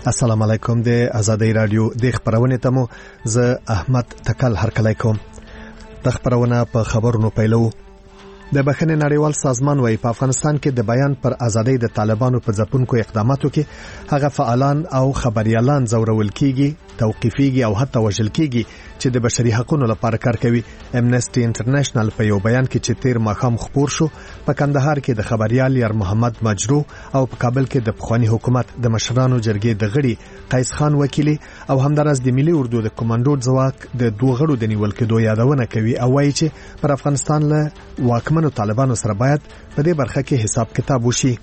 السلام علیکم. د آزادۍ رادیو د خبرونه تمو زه احمد تکل هرکلی کوم. د خبرونه په خبرونو پیلو. د بخښنې نړیوال سازمان وايي په افغانستان کې د بیان پر ازادۍ د طالبانو په ځپونکو اقداماتو کې هغه فعالان او خبريالان زورول کیږي، توقيفيږي او حتی وژل کیږي چې د بشري حقوقو لپاره کار کوي. امنسټي انټرنیشنل په یو بیان کې چې تیر ماښام خبر شو په کندهار کې د خبريال یار محمد مجرو او په کابل کې د پخوانی حکومت د مشرانو جرګې د غړي قیس خان وکیلی او همدارس د ملي اردو د کمانډو ځواک د دوه غړو د نیول کېدو یادونه کوي او وايي چې پر افغانستان له واکمنو طالبانو سره باید په دې برخه کې حساب کتاب وشي.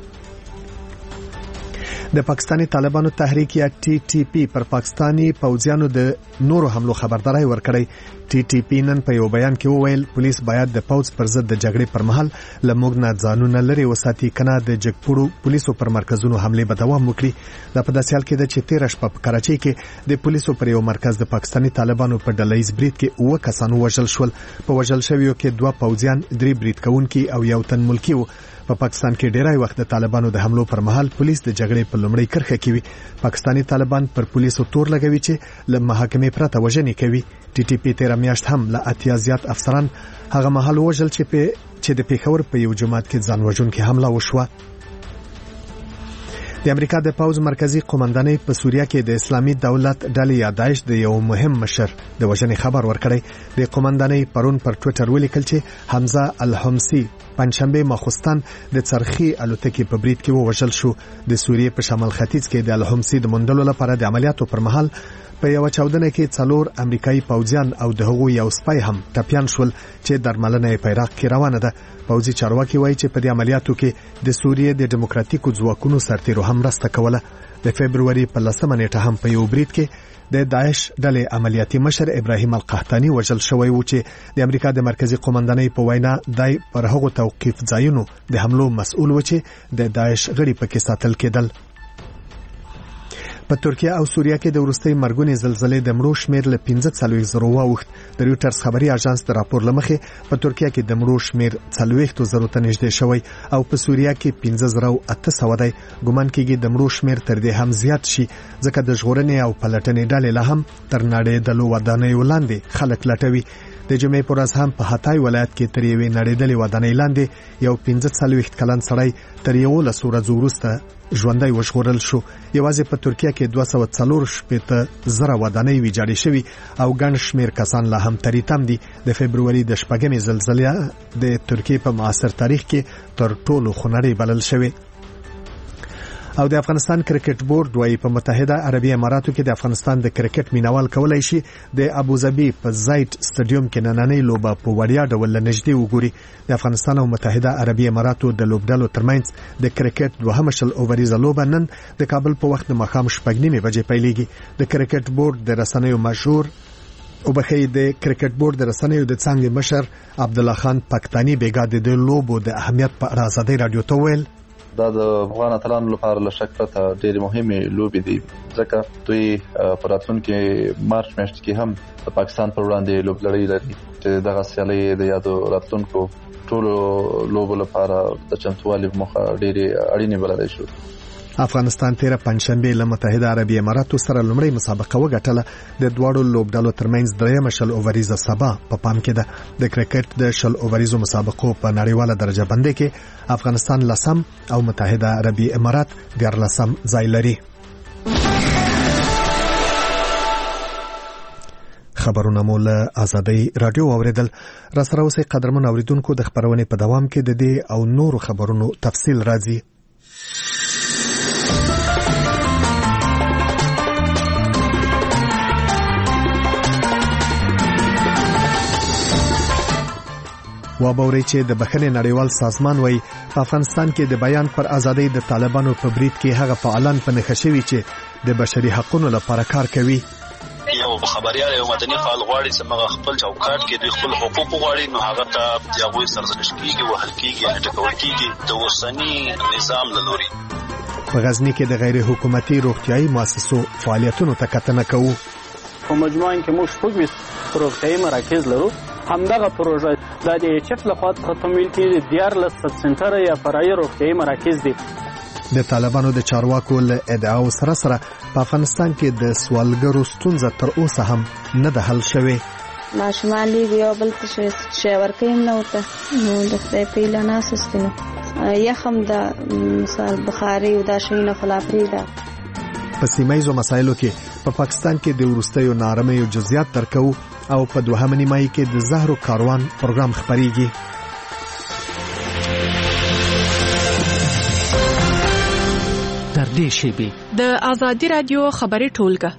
د پاکستاني طالبانو تحریک یا TTP پر پاکستاني پوځیانو د نورو حملو خبرداري ورکړی. TTP نن په یو بیان کې وویل پولیس باید د پوځ پر ضد د جګړې پر مهال له موږ نه ځانونه لري وساتي کنه د جګپوړو پولیسو پر مرکزونو حمله به دوام وکړي. د په داسې حال کې د 13 شپه په کراچۍ کې د پولیسو پر یو مرکز د پاکستاني طالبانو په ډلهیز برید کې 9 کسانو وژل شول. په وژل شویو کې 2 پوځیان، 3 برید کوونکي او یو تن ملکی وو. په پاکستان کې ډیری وخت د طالبانو د حملو پر مهال پولیس د جګړې په لومړۍ کرښه کې وي. پاکستاني طالبان پر پولیسو تور لګوي چې له محاکمې پرته وژنې کوي. TTP 13 میاشت هم له 80 زیات افسران هغه مهال وژل چې د پیښور په یو جماعت کې ځان وژونکې حمله وشوه. د امریکا د پوځ مرکزی قومندانۍ په سوریه کې د اسلامي دولت ډلې یا داعش د یو مهم مشر د وژنې خبر ورکړی. د قومندانۍ پرون پر ټوئیټر ولیکل چې حمزه الحمصي پنځشنبه ماخوستان د څرخي الوتکې په برید کې وژل شو. د سوریې په شمال ختیځ کې د الحمصي د موندلو لپاره د عملیاتو پر مهال په یو چاودنه کې 4 امریکایي پوځیان او د هغوی یو سپای هم ټپيان شول چې درملنه په عراق کې روانه ده. پوځي چارواکي وایي چې په دې عملیاتو کې د سوریې د دیموکراتیکو ځواکونو سرتیرو هم مرسته کوله. د فبرवरी په 10 نیټه هم په یو برید کې د داعش ډلې عملیاتي مشر ابراهیم القحطانی وژل شوی و چې د امریکا د مرکزی قومندانۍ په وینا دای پر هغو توقيف ځایونو د حملو مسؤل و چې د داعش غړي پکې ساتل کېدل. په ترکیه او سوریه کې د ورستۍ مرګونې زلزلې د مړو شمیر له 15,000 واوښت. د ریوټرز خبري اژانس د راپور لمخې په ترکیه کې د مړو شمیر 40,000 ته نږدې شوی او په سوریه کې 15,800 دی. ګومان کېږي د مړو شمیر تر دې هم زیات شي ځکه د ژغورنې او پلټنې ډلې له هم تر نړیدلو ودانیو لاندې خلک لټوي. د جمعې پر ورځ هم په هاتای ولایت کې تر یوې نړیدلې ودانۍ لاندې یو 45 کلن سړی تر 11 ورځې وروسته ژوندۍ وژغورل شو. یوازې په ترکیه کې 240,000 ودانۍ ویجاړې شوي او ګڼ شمیر کسان لا هم تریتم دي. د فبرवरी د شپږمې زلزلې د ترکیې په معاصر تاریخ کې تر ټولو خونړۍ بلل شوې. او د افغانستان کرکټ بورډ وايي په متحده عربي اماراتو کې د افغانستان د کرکټ مینوال کولای شي د ابوظبي په زاید سټډیوم کې نننۍ لوبه په وړیا ډول نږدې وګوري. د افغانستان او متحده عربي اماراتو د لوبډلو ترمنځ د کرکټ 2 اووريزه لوبه نن د کابل په وخت د ماښام 8:30 بجې پیلېږي. د کرکټ بورډ د رسنیو مشهور او بخې د کرکټ بورډ د رسنیو د څنګه مشر عبد الله خان پاکستاني بیګا د لوبو د اهمیت په اړه آزادۍ رادیو ته ویل دا د افغان اتلانو لپاره له شک پرته ډېرې مهمې لوبې دي ځکه دوی په راتلونکي مارچ میاشت کې هم د پاکستان پر وړاندې لوبلړۍ لري چې دغه سیالۍ د یادو راتلونکو ټولو لوبو لپاره د چمتووالي په موخه ډېرې اړینې بللی شو. افغانستان تیر پنځشنبه له متحده عربي اماراتو سره لومړی مسابقه وګټله. د دواړو لوبډلو ترمنځ درېمه شل اووریزه سبا په پام کې ده. د کرکټ د شل اووریزو مسابقو په نړیواله درجه بندۍ کې افغانستان لسم او متحده عربي امارات 14 ځای لري. خبرونه مو له آزادۍ رادیو اوریدل. را سره اوسئ قدرمن اوریدونکو. د خبرونې په دوام کې د دې او نورو خبرونو تفصیل راځي. وابوري چې د بخښنې نړیوال سازمان وايي په افغانستان کې د بیان پر ازادۍ د طالبانو په برید کې هغه فعالان په نښه شوي چې د بشري حقوقو لپاره کار کوي. یو خبريال یو مدني فعال غواړي چې موږ خپل چوکاټ کې د خپل حقوق غواړي نو هغه ته یو سرزنش کیږي وهل کیږي ټکول کیږي د اوسنی نظام لوري. په غزنی کې د غیر حکومتي روغتيایي مؤسسو فعالیتونو ته کتنه کوو. په مجموعه کې موږ 4 روغتيایي مراکز لرو. همدغه پروژه د HF لخوا تمویل کیږي. 14 سب سنټر یا فرعي روغتيایي مراکز دي. د طالبانو د چارواکو له ادعاو سره په افغانستان کې د سوالګرو ستونزه تر اوسه هم نه ده حل شوې. ماشومان لیږي او بل شی ورکوي نه ورته، نو د خدای په هیله ناست یاستو، یخ هم ده مثال بخاري او دا شیونه خو لا پرېږده. په سیمایزو مسایلو کې په پاکستان کې د وروستیو نارمیو جزئیات درکو او په دوهمه نیمایي کې د زهرو کاروان پروګرام خپرېږي. در دې شیبې د آزادي رادیو خبري ټولګه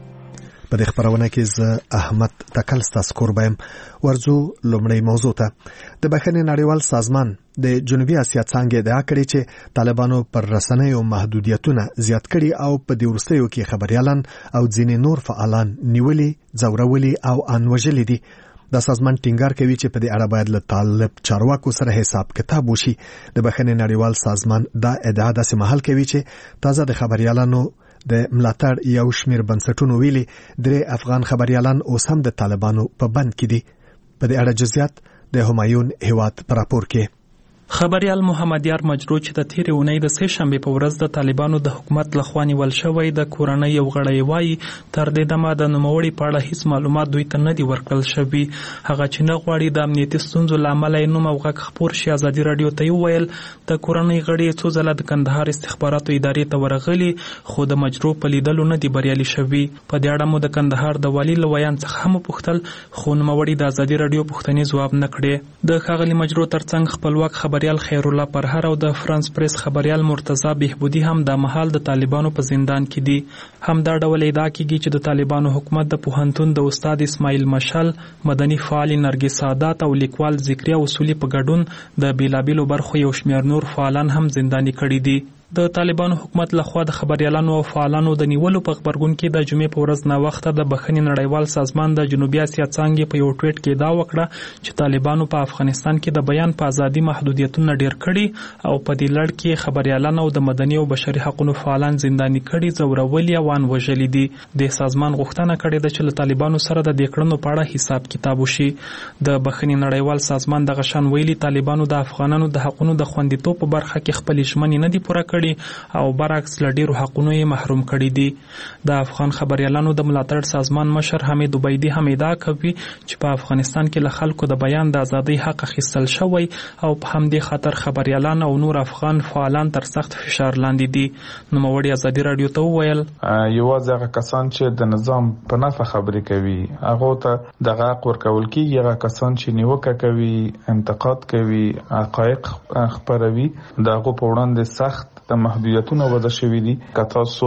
په دې خبرونه کې زه احمد تکل ستاسو قربایم. ورځو لومړی موضوع ته. د بخښنې نړیوال سازمان د جنوبي اسیا څنګه ادعا کړې چې طالبانو پر رسنیو محدودیتونه زیات کړي او په دې وروستیو کې خبريالان او ځینې نور فعالان نیولي، ځورولي او انوژلي دي. د سازمان ټینګار کوي چې په دې اړه باید له طالب چارواکو سره حساب کتاب وشي. د بخښنې نړیوال سازمان دا ادعا داسې مهال کوي چې تازه د خبريالانو د ملاتړ یو شمیر بنسټونو ویلي 3 افغان خبريالان اوس هم د طالبانو په بند کې دي. په دې اړه جزئیات د همایون هیواد پر راپور کې. خبريال محمد یار مجرو چې د تیرې اونۍ د سه شنبه په ورځ د طالبانو د حکومت لخوا نیول شوی د کورنۍ یو غړی وایي تر دې دمه د نوموړي په اړه هیڅ معلومات دوی ته نه دي ورکړل شوي. هغه چې نه غواړي د امنیتي ستونزو له امله یې نوم او غږ خپور شي. ازادي راډیو ته وویل د کورنۍ غړي څو ځله د کندهار استخباراتو ادارې ته ورغلي، خو د مجرو په لیدلو نه دي بریالي شوي. په دې اړه مو د کندهار د والي له ویان څخه هم پوښتل، خو نوموړي د ازادي راډیو پوښتنې ځواب نه کړې. د ښاغلي مجرو ترڅنګ خپلواک خبريال خیر الله پرهر او د فرانس پریس خبريال مرتضی بهبودی هم د محل د طالبانو په زندان کې دي. هم دا ډول ادعا کیږي چې د طالبانو حکومت د پوهنتون د استاد اسماعیل مشال، مدني فعال نرګس سادات او لیکوال ذکریا اصولي په ګډون د بیلابیلو برخو یو شمېر نور فعالان هم زنداني کړي دي. د طالبانو حکومت لخوا د خبريالانو او فعالانو د نیولو په خبرګون کې د جمعې په ورځ نا وخته د بخښنې نړیوال سازمان د جنوبي اسیا څنګه په یو ټویټ کې دا وکړه چې طالبانو په افغانستان کې د بیان په ازادي محدودیتونه ډېر کړي او په دې لړ کې خبريالان او د مدني او بشري حقوقو فعالان زنداني کړي، ځورولي او وژلي دي. د سازمان غوښتنه کړې ده چې له طالبانو سره د دې کړنو په اړه حساب کتاب وشي. د بخښنې نړیوال سازمان د غشن ویلي طالبانو د افغانانو د حقوقو د خوندیتوب په برخه کې خپل ژمنې نه دي پوره کړې او برعکس لډیرو حقونو یې محروم کړي دي. د افغان خبريالانو د ملاتړ سازمان مشر حمید عبیدی هم ادعا کوي چې په افغانستان کې له خلکو د بیان د ازادۍ حق اخیستل شوی او په همدې خاطر خبريالان او نور افغان فعالان تر سخت فشار لاندې دي. نوموړي ازادي راډیو ته وویل یوازې هغه کسان چې د نظام په نفع خبرې کوي هغه ته د حق ورکول کیږي. هغه کسان چې نیوکه کوي، انتقاد کوي، حقایق خبروي، دغه په وړاندې سخت د محدودیتونو وضع شوي دي. که تاسو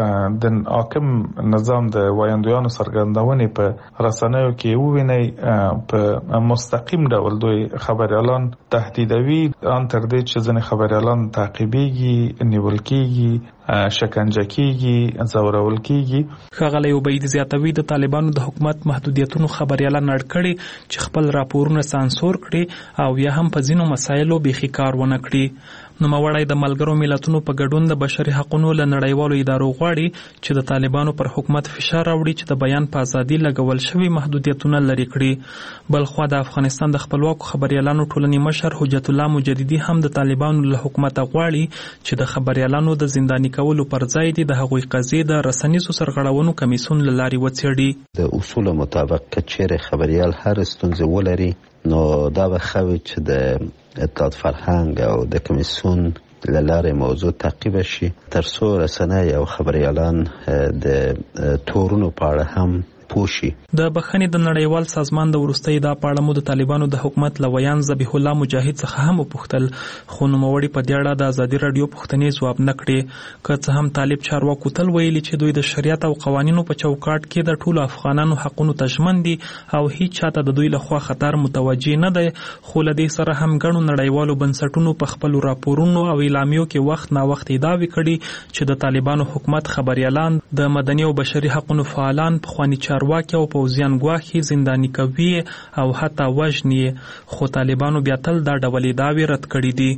د حاکم نظام د وایندویانو څرګندونې په رسنیو کې ووینئ، په مستقیم ډول دوی خبريالان تهدیدوي، ان تر دې چې ځینې خبريالان تعقیبېږي، نیول کېږي، شکنجه کیږي، ځورول کیږي. ښاغلی عبیدي زیاتوي د طالبانو د حکومت محدودیتونو خبريالان اړ کړي چې خپل راپورونه سانسور کړي او یا هم په ځینو مسایلو بیخي کار ونه کړي. نوموړی د ملګرو ملتونو په ګډون د بشري حقوقو له نړیوالو ادارو غواړي چې د طالبانو پر حکومت فشار راوړي چې د بیان په ازادي لګول شوی محدودیتونه لرې کړي. بلخوا د افغانستان د خپلواکو خبريالانو ټولنې مشر حجت الله مجددي هم د طالبانو له حکومت غواړي چې د خبريالانو د زنداني کولو پر ځای دي د هغوی قضیې د رسنیزو سرغړونو کمیسیون له لارې وڅېړي. د اصول مطابق کچېرې خبريال هر ستونزه ولري نو دا به خوي چې د اطلاعات فرهنګ او د کمیسیون له لارې موضوع تعقیب شي تر څو رسنۍ او خبريالان د تورونو په اړه هم پوشي. د بخښنې د نړیوال سازمان د وروستۍ دا پاړه مو د طالبانو د حکومت لویان ذبیح الله مجاهد څخه هم وپوښتل، خو نوموړي په دې اړه د ازادي راډیو پوښتنې ځواب نه کړې. که څه هم طالب چارواکو تل ویلي چې دوی د شریعت او قوانینو په چوکاټ کې د ټولو افغانانو حقونو ته ژمن دي او هیڅ چاته د دوی لخوا خطر متوجه نه دی، خو له دې سره هم ګڼو نړیوالو بنسټونو په خپلو راپورونو او اعلامیو کې وخت نا وخت ادعاوې کړي چې د طالبانو حکومت خبريالان، د مدني او بشري حقوقو فعالان، پخواني چارواکي او پوځیان ګواښي، زنداني کوي او حتی وژني، خو طالبانو بیا تل دا ډول ادعاوې رد کړي دي.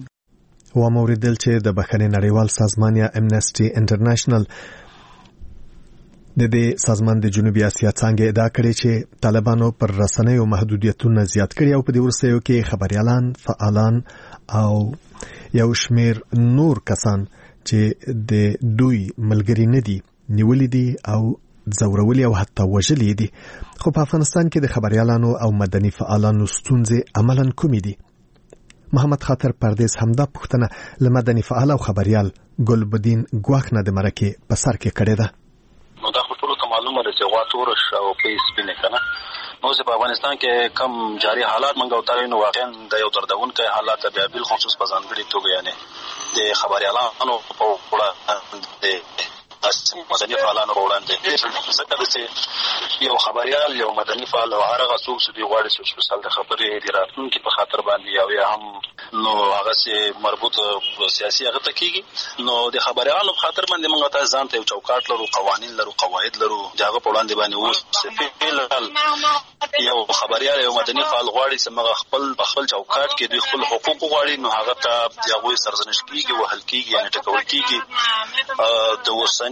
و موریدل چې د بخښنې نړیوال سازمان یا امنسټي انټرنیشنل د دې سازمان د جنوبي اسیا څنګه ادعا کړې چې طالبانو پر رسنیو محدودیتونه زیات کړي او په دې ورسېو کې خبريالان، فعالان او یو شمیر نور کسان چې د دوی ملګری نه دي نیولې دي او زورولي او حتی وژلي دي. خو په افغانستان کې د خبريالانو او مدني فعالانو ستونزې عملاً کومې دي؟ محمد خاطر پردیس همدا پوښتنه له مدني فعال او خبريال ګلبدین ګواخ نه د مرکه په سر کې کړې ده. نو دا ټول معلومه ده چې غواټورش او پیس بنه کنه نو په افغانستان کې کم جاری حالات منګو تاري نو واقعا د یو دردونکو حالات بیا بل خصوص په ځانګړي توګه یعنی د خبريالانو په وړاندې مدني فعالانو وړاندې څنګه چې یو خبريال یو مدني فعال او هغه څوک چې غواړي چې مثال د خبرې د راتلونکو په خاطر باندې او یا هم نو هغه سي مربوط سیاسي هغه تکیږي نو د خبريالانو په خاطر باندې موږ ته ځان ته یو چوکاټ لرو قوانين لرو قواعد لرو دغه په وړاندې باندې اوس یو خبريال یو مدني فعال غواړي چې موږ خپل چوکاټ کې د خپل حقوق غواړي نو هغه ته یو سرزنش کیږي وهل کیږي یعنی ټکول کیږي د وسنی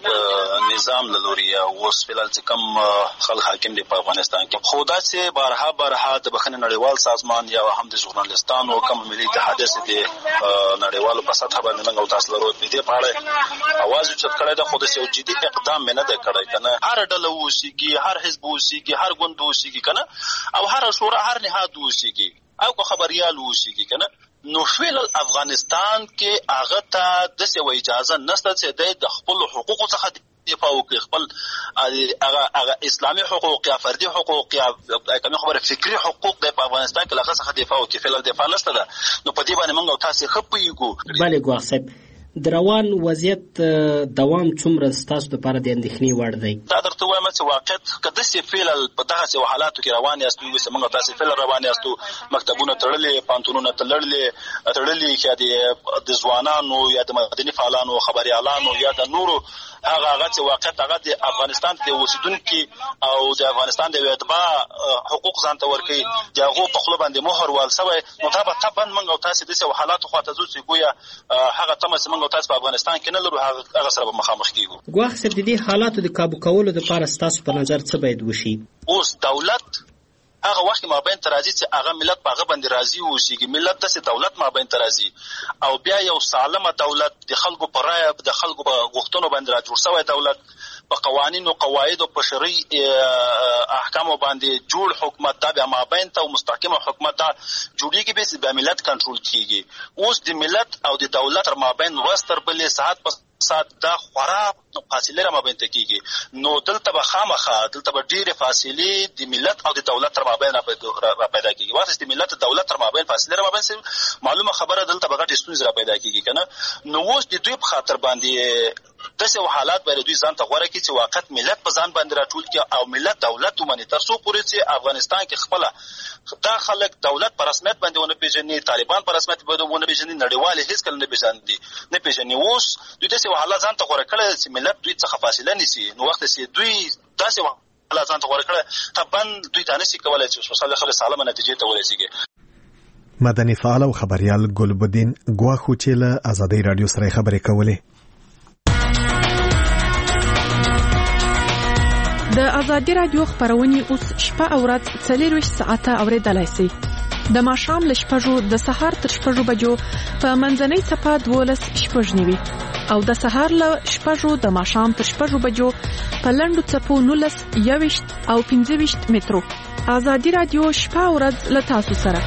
نظام لوري او اوس فلال چې کوم خلک حاکم دي په افغانستان کې خدا چې بارها د بخښنې نړیوال سازمان یا هم د ژورنالستانو کوم ملي اتحاد دي نړیوالو په سطح باندې موږ تاسو لرو په دې اړه اواز چې کړی دا خود یو جدي اقدام نه دی کړی کنه هر ډله وسیږي هر حزب وسیږي هر ګوند وسیږي کنه او هر شورا هر نهاد وسیږي او خبريال وسیږي کنه نو فعل افغانستان کې هغه ته د څه اجازه نشته چې د خپل حقوقو څخه دفاع وکړي خپل هغه اسلامي حقوق یا فردي حقوق یا کوم خبره فکری حقوق د افغانستان کې لغه څخه دفاع وکړي فعل دفاع نشته ده نو په دې باندې موږ تاسو خپېږو. بله ګواصب دروان وضعیت دوام څومره ستاسو لپاره د اندېښنې وړ دی؟ دا درته وایم چې واقعیت کده سي فعل په دغه حالاتو کې روان یاست نو موږ تاسو فعل روان یاست مکتبونه تړلې پانتونونه تړلې چې د ځوانانو یا د مدني فعالانو خبريالانو یا د نورو هغه چې واقعیت هغه د افغانستان د اوسیدونکو او د افغانستان د اتباع حقوق ځان ته ورکړي دغه په خپل باندې مهر وال سوی نو دا به طبعا موږ تاسو د حالاتو خواته ځو چې ګویا هغه تمه موږ تاسو په افغانستان کې نه لرو هغه سره مخامخ کیږو. ګواخ صاحب د دې حالاتو د کابو کولو لپاره تاسو په نظر څه باید وشي؟ اوس دولت هغه وخت مابین ترازی چې هغه ملت په هغه باندې راضي وشيږي ملت د دولت مابین ترازی او بیا یو سالمه دولت د خلکو پر رای د خلکو په غوښتنو باندې را جوړ شوی دولت په قوانینو قواعد او په شرعي احکام باندې جوړ حکومت دا بیا مابین ته مستحکم حکومت دا جوړیږي به ملت کنټرول کیږي. اوس د ملت او د دولت تر مابین وستر بلې ساعت په سات دا خورا فاصله را مابین ته کیږي نو دلته به خامخا دلته به ډیره فاصله د ملت او د دولت تر مابین را پیدا کیږي واسه د ملت او دولت تر مابین فاصله را مابین معلومه خبره دلته به غټ ستونزې را پیدا کیږي کنه نو اوس د دوی په خاطر باندې دغه حالات باندې دوی ځان ته غوړه کی چې واقعیت ملت په ځان باندې راټول کی او ملت دولت ومني تر څو پورې چې افغانستان کې خپل دا خلک دولت پر رسمیت باندې ونه پیژني طالبان پر رسمیت باندې ونه پیژني نړیوال هیڅ کله نه پیژني اوس دوی دغه حالات ځان ته غوړه کړل چې ملت دوی څخه فاصله نیسي نو وخت چې دوی داسې حالات ځان ته غوړه کړل طبعا دوی ته نشي کولای چې وساله خپل سالمه نتیجې ته ورسیږي. مدني فعال او خبريال ګلبدین ګواخو چې له آزادۍ رادیو سره خبرې کولې. د آزادۍ رادیو خبرونه اوس شپه او ورځ 24 ساعته اوریدلای شئ. د ماښام له 6 د سهار تر 6 بجو په منځنۍ صفه 12 شپږنیوي او د سهار له 6 د ماښام تر 6 بجو په لنډو صفو 19 21 او 25 مترو. آزادۍ رادیو شپه او ورځ له تاسو سره.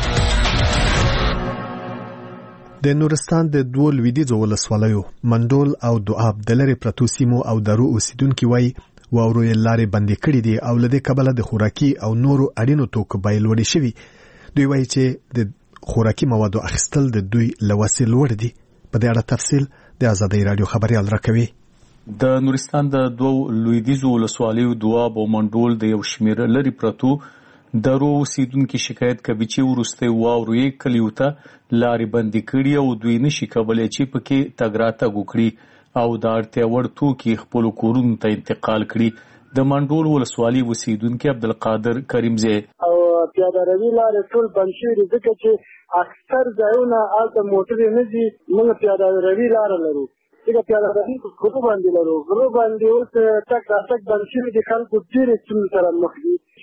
د نورستان د دوه لویدیځو ولسوالیو منډول او دواب د لری پرتو سیمو او درو اوسیدونکو وای واورو یې لارې بندې کړې دي او لدې کبله د خوراکي او نورو اړینو توکو بیې لوړې شوي. دوی وایي چې د خوراکي موادو اخیستل د دوی له وسې لوړ دي. په دې اړه تفصیل د آزادۍ رادیو خبريال راکوي. د نورستان د دوه لویدیځو ولسوالیو دواب او منډول د یو شمېر لري پرتو درو اوسیدونکو شکایت کوي چې ورسته واورو یې کلیوته لارې بندې کړې او دوی نشي کولای چې پکې تګ راتګ وکړي او د اړتیا وړ توکي خپل کورونو ته انتقال کړي. د منډول ولسوالي اوسیدونکو عبدالقادر کریمزی او پیاده روي لارې ټول بند شوي ځکه چې اکثر ځایونه هلته موټرې نه دي. موږ پیاده روي لاره لرو ځکه پیاده روي غرو باندې لرو غرو باندې اوس تګ راتګ بند شوي دي. خلکو ډېرې ستونزې سره مخ دي.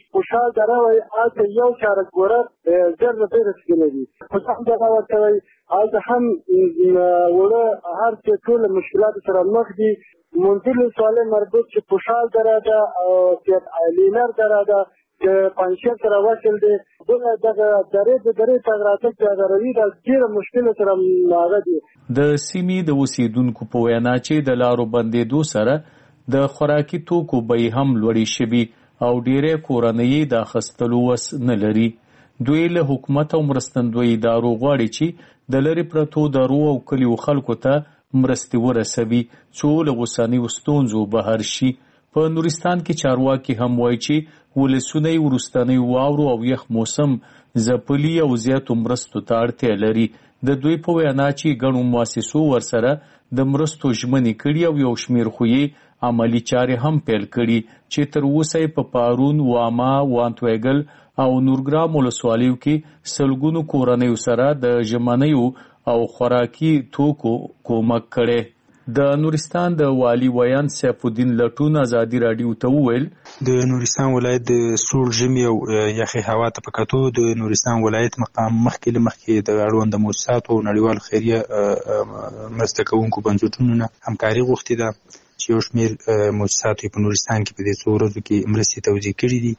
خوشحال دره وایي هلته یو چارهګوره ډېر نه ډېر رسېدلی دي. خوشحال دره ورته وایي هلته هم وړه هر څه ټول مشکلاتو سره مخ دي. منزل ولسوالۍ مربوط چې خوشحال دره ده او لینر دره ده چې پنجشیر سره وصل دی. بله دغه درې تګ راتګ چې هغه روي ده ډېره مشکلو سره هغه دي. د سیمې د اوسیدونکو په وینا چې د لارو بندېدو سره د خوراکي توکو بیې هم لوړې شوي او ډېری کورنۍ د اخیستلو وس نه لري. دوی له حکومت او مرستندویه ادارو غواړي چې د لرې پرتو درو او کلیو خلکو ته مرستې ورسوي څو له اوسنیو ستونزو بهر شي. په نورستان کې چارواکي هم وایي چې ولسونه یې وروستنی واورو او یخ موسم ځپلي او زیاتو مرستو ته اړتیا لري. د دوی په وینا چې ګڼو مؤسسو ورسره د مرستو ژمنې کړي او یو شمېر خو یې عملی چارې هم پیل کړي چې تر اوسه په پارون، واما، وانتویګل او نورګرام ولسوالیو کې سلګونو کورنیو سره د ژمنیو او خوراکي توکو کومک کړي. د نورستان د والي ویان سیف الدین لټون ازادي رادیو ته وویل د نورستان ولایت د سوړ ژمي او یخي هوا ته په کتو د نورستان ولایت مقام مخکې د اړوند مؤسساتو او نړیوال خیریه مرسته کوونکو بنسټونو نه همکاري غوښتې ده چې یو شمېر مؤسساتو په نورستان کې په دې څو ورځو کې مرستې توزیع کړي دي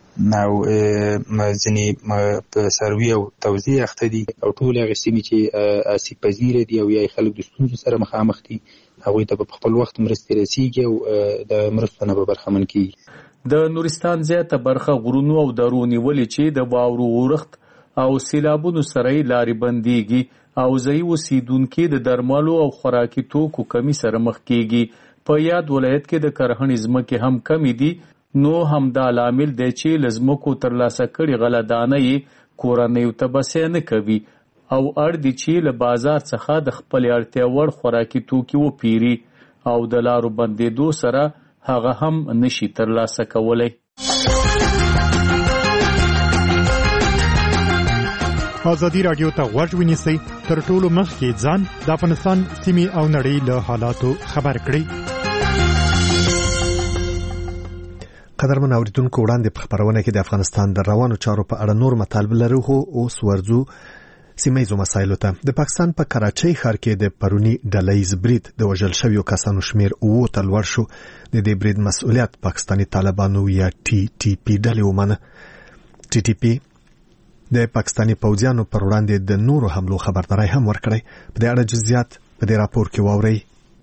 او ځینې په سروي او توزیع اخته دي او ټول هغه سیمې چې آسیب پذیره دي او یا خلک د ستونزو سره مخامخ دي هغوی ته په خپل وخت مرستې رسیږي او د مرستو نه به برخمن کیږي. د نورستان زیاته برخه غرونو او درو نیولې چې د واورو اورښت او سیلابونو سره لارې بندېږي او ځایي اوسیدونکي د درملو او خوراکي توکو کمی سره مخ کیږي. په یاد ولایت کې د کرهڼې ځمکې هم کمې دي نو همدا لامل دی چې له ځمکو ترلاسه کړي غله دانه یې کورنیو ته بسیا نه کوي او اړ دي چې له بازار څخه د خپلې اړتیا وړ خوراکي توکي وپیري او د لارو بندېدو سره هغه هم نشي ترلاسه کولی. ازادي رادیو ته غوږ ونیسئ تر ټولو مخکې ځان د افغانستان سیمې او نړۍ له حالاتو خبر کړئ. قدرمن اوریدونکو وړاندې په خبرونه کې د افغانستان د روانو چارو په اړه نور مطالب لرو خو اوس ورځو سیمه‌یزو مسایلو ته. د پاکستان په کراچۍ ښار کې د پرونی ډلهیز برید د وژل شویو کسانو شمیر 9 ته لوړ شو. د دې برید مسؤلیت پاکستاني طالبانو یا ټي ټي پی ډلې ومنه. ټي ټي پی د پاکستاني پوځیانو پر وړاندې د نورو حملو خبرداري هم ورکړې. په دې اړه جزئیات په دې راپور کې واورئ.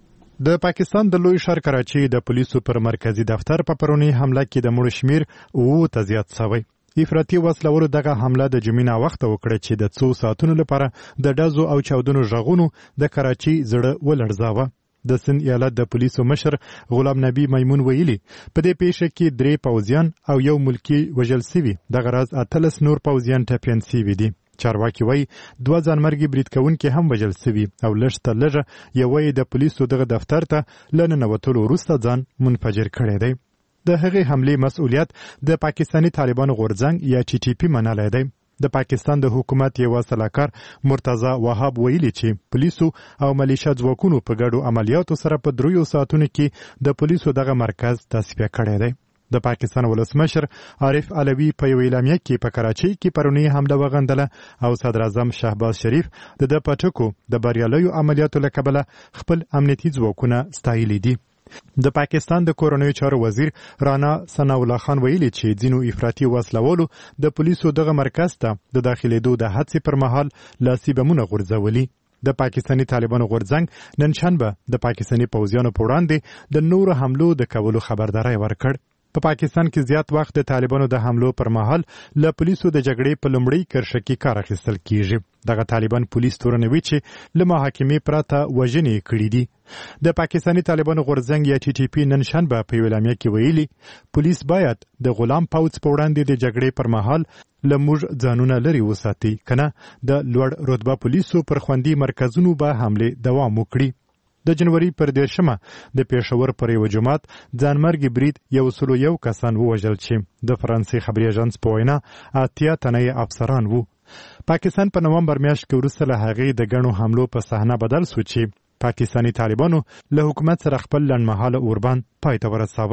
د پاکستان د لوی ښار کراچي د پولیسو پر مرکزی دفتر په پرونی حمله کې د مړو شمیر 9 ته زیات شوی. افراطي وسلوالو دغه حمله د جمعې وخت وکړه چې د 2 ساعتونو لپاره د ډزو او چاودنو ژغونو د کراچي زړه ولړزاوه. د سند ایالت د پولیسو مشر غلام نبی میمون ویلي په دې پیښه کې 3 پوځیان او یو ملکی وژل شوي. دغه راز 18 نور پوځیان ټپیان شوي دي. چارواکي وایي 2 ځانمرګي برید کوونکي هم وژل شوي او لږ تر لږه یو د پولیسو دغه دفتر ته لننوتلو وروسته ځان منفجر کړی دی. د هغې حملې مسؤلیت د پاکستاني طالبانو غورځنګ یا ټي ټي پی منلی دی. د پاکستان د حکومت یو سلاکار مرتضی وهاب ویلي چې پولیسو او ملیشیا ځواکونو په ګډو عملیاتو سره په 3 ساعتونو کې د پولیسو دغه مرکز تصفیه کړی دی. د پاکستان ولسمشر عارف علوي په یو اعلامیه کې په کراچۍ کې پرونی حمله وغندله او صدر اعظم شهباز شریف د پټکو د بریالیو عملیاتو له کبله خپل امنیتي ځواکونه ستایلي دي. د پاکستان د کورنیو چارو وزیر رانا ثناء الله خان ویلي چې ځینو افراطي وسلوالو د پولیسو دغه مرکز ته د داخلېدو د هڅې پر مهال لاسي بمونه غورځولي. د پاکستاني طالبانو غورځنګ نن شنبه د پاکستاني پوځیانو په وړاندې د نورو حملو د کولو خبرداری ورکړ. په پاکستان کې زیات وخت د طالبانو د حملو پر مهال له پولیسو د جګړې په لومړۍ کرښه کې کار اخیستل کیږي. دغه طالبان پولیس تورنوي چې له محاکمې پرته وژنې کړي دي. د پاکستاني طالبانو غورځنګ یا ټي ټي پی نن شنبه په اعلامیه کې ویلي پولیس باید د غلام پوځ په وړاندې د جګړې پر مهال له موږ ځانونه لري وساتي کنه د لوړ رتبه پولیسو پر خوندي مرکزونو به حمله دوام وکړي. د جنوري پر 10مه د پېښور پر یو جماعت ځانمرګي برید 101 کسان ووژل چې د فرانسې خبري اژانس په وینا 80 تنه افسران وو. پاکستان په نومبر میاشت کې وروسته له هغې د ګڼو حملو په صحنه بدل شو چې پاکستاني طالبانو له حکومت سره خپل لنډمهاله اوربند پای ته ورساوه.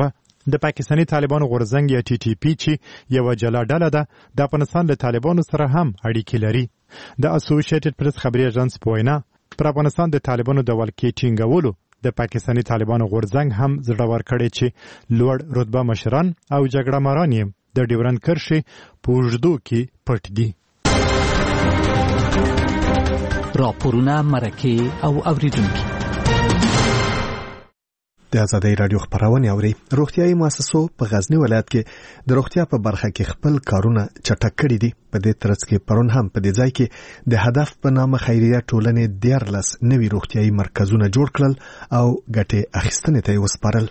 د پاکستاني طالبانو غورځنګ یا ټي ټي پی چې یو جلا ډله ده د افغانستان له طالبانو سره هم اړیکې لري. د اسوسییټډ پریس خبري اژانس په وینا پر افغانستان د طالبانو د ولکې ټینګولو د پاکستاني طالبانو غورځنګ هم زړه ورکړی چې لوړ رتبه مشران او جګړه ماران یې د ډیورند کرښې په اوږدو کې پټ دي. راپورونه، مرکې او اوریدونکي د ازادۍ رادیو خبرونه اوري. روغتيایي مؤسسو په غزنی ولایت کې د روغتیا په برخه کې خپل کارونه چټک کړي دي. په دې ترڅ کې پرون هم په دې ځای کې د هدف په نامه خیریه ټولنې 14 نوي روغتيایي مرکزونه جوړ کړل او ګټې اخیستنې ته وسپارل.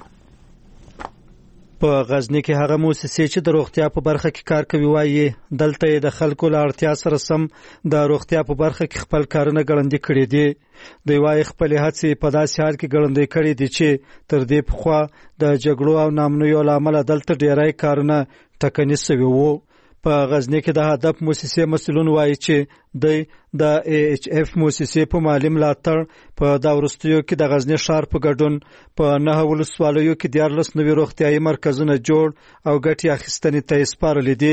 په غزنی کې هغه مؤسسې چې د روغتیا په برخه کې کار کوي وایي دلته د خلکو له اړتیا سره سم د روغتیا په برخه کې خپل کارونه ګړندې کړي دي. دوی وایي خپل هڅې په داسې حال کې ګړندې کړي دي چې تر دې پخوا د جګړو او نامنیو له امله دلته ډیری کارونه ټکني شوي وو. په غزنی کې د هدف مؤسسې مسؤلون وایي چې د AHF مؤسسې په مالی ملاتړ په دا وروستیو کې د غزنی ښار په ګډون په 9 ولسوالیو کې 14 نوي روغتیایي مرکزونه جوړ او ګټې اخیستنې ته سپارلي دي.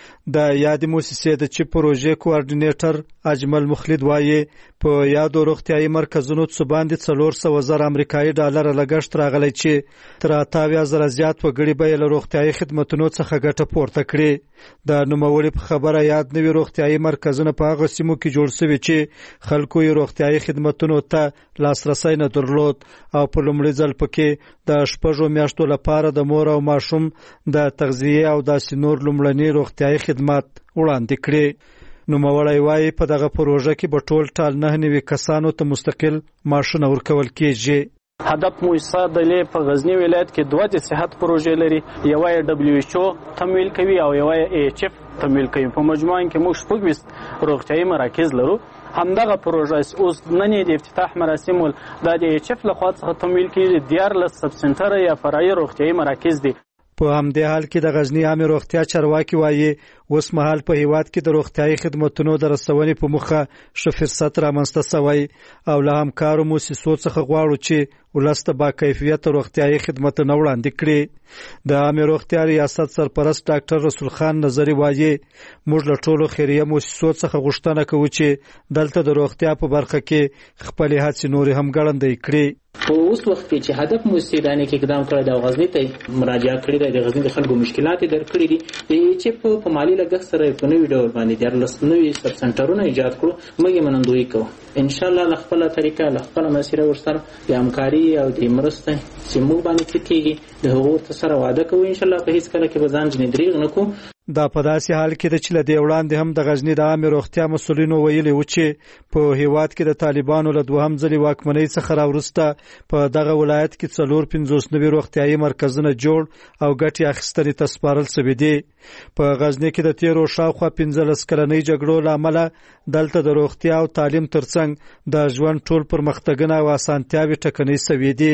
د یادې مؤسسې د چیف پروژې کوارډینیټر اجمل مخلد وایي په یادو روغتیایي مرکزونو څخه باندې 400,000 امریکایي ډالر لګښت راغلی چې تر 80,000 زیات وګړي به له روغتیایي خدماتو څخه ګټه پورته کړي. د نوموړي په خبره یاد نوي روغتیایي مرکزونه په هغه سیمو کې جوړ شوي چې خلکو یې روغتیایي خدماتو ته لاسرسی نه درلود او په لومړي ځل پکې د 6 میاشتو لپاره د مور او ماشوم د تغذیه او د سینور لومړني روغتیایي خدمات وړاندې کړي. نوموړی وایي په دغه پروژه کې به ټول ټال 9 نوي کسانو ته مستقل معاشونه ورکول کېږي. هدف مؤسسه د په غزنی ولایت کې 2 د صحت پروژې لري. یو یې WHO تمویل کوي او یو یې AHF تمویل کوي. په مجموعه کې موږ 20 روغتیایي مراکز لرو. همدغه پروژه اوس نن د افتتاح مراسم د AHF لخوا څخه تمویل کیږي. 14 سب سنټر یا فرعي روغتیایي مراکز دي. په همدې حال کې د غزنی عامه روغتیا چارواکي وایي اوس مهال په هیواد کې د روغتیایي خدماتو د رسونې په مخه ښه فرصت رامنځته شوی او له همکارو مؤسسو څخه غواړو چې ولسته با کیفیت روغتیایي خدماتونه وړاندې کړي. د عامه روغتیا ریاست سرپرست ډاکټر رسول خان نظری وایي موږ له ټولو خیریه مؤسسو څخه غوښتنه کوو چې دلته د روغتیا په برخه کې خپل هڅې نور هم ګړندې کړي. په اوس وخت کې چې هدف مؤسسې باندې کې اقدام کړی د غزنی ته مراجعه کړې ده. د غزنی د خلکو مشکلات در کړې دي چې په مالی لګښت سره په نوې ډول باندې 14 نوي سب سنټرونه ایجاد کړو. موږ منندوی کوو ان شاء الله له خپل طریقه له خپل مسیره ورسره د همکاري او د مرسته چې موږ باندې کېږي د هغو سره وعده کوو ان شاء الله په هیڅ کله کې به ځان جنې دریغ نه کوو. دا په داسې حال کې چې له دې وړاندې هم د غزنی د عامه روغتیا مسؤلینو ویلي و چې په هیواد کې د طالبانو له دوهم ځلې واکمنۍ څخه راوروسته په دغه ولایت کې 450 نوي روغتیایي مرکزونه جوړ او ګټې اخیستنې ته سپارل شوي دي. په غزنی کې د تیرو شاوخوا 15 کلنۍ جګړو له امله دلته د روغتیا او تعلیم ترڅنګ د ژوند ټول پرمختګونه او اسانتیاوې ټکنۍ شوي دي.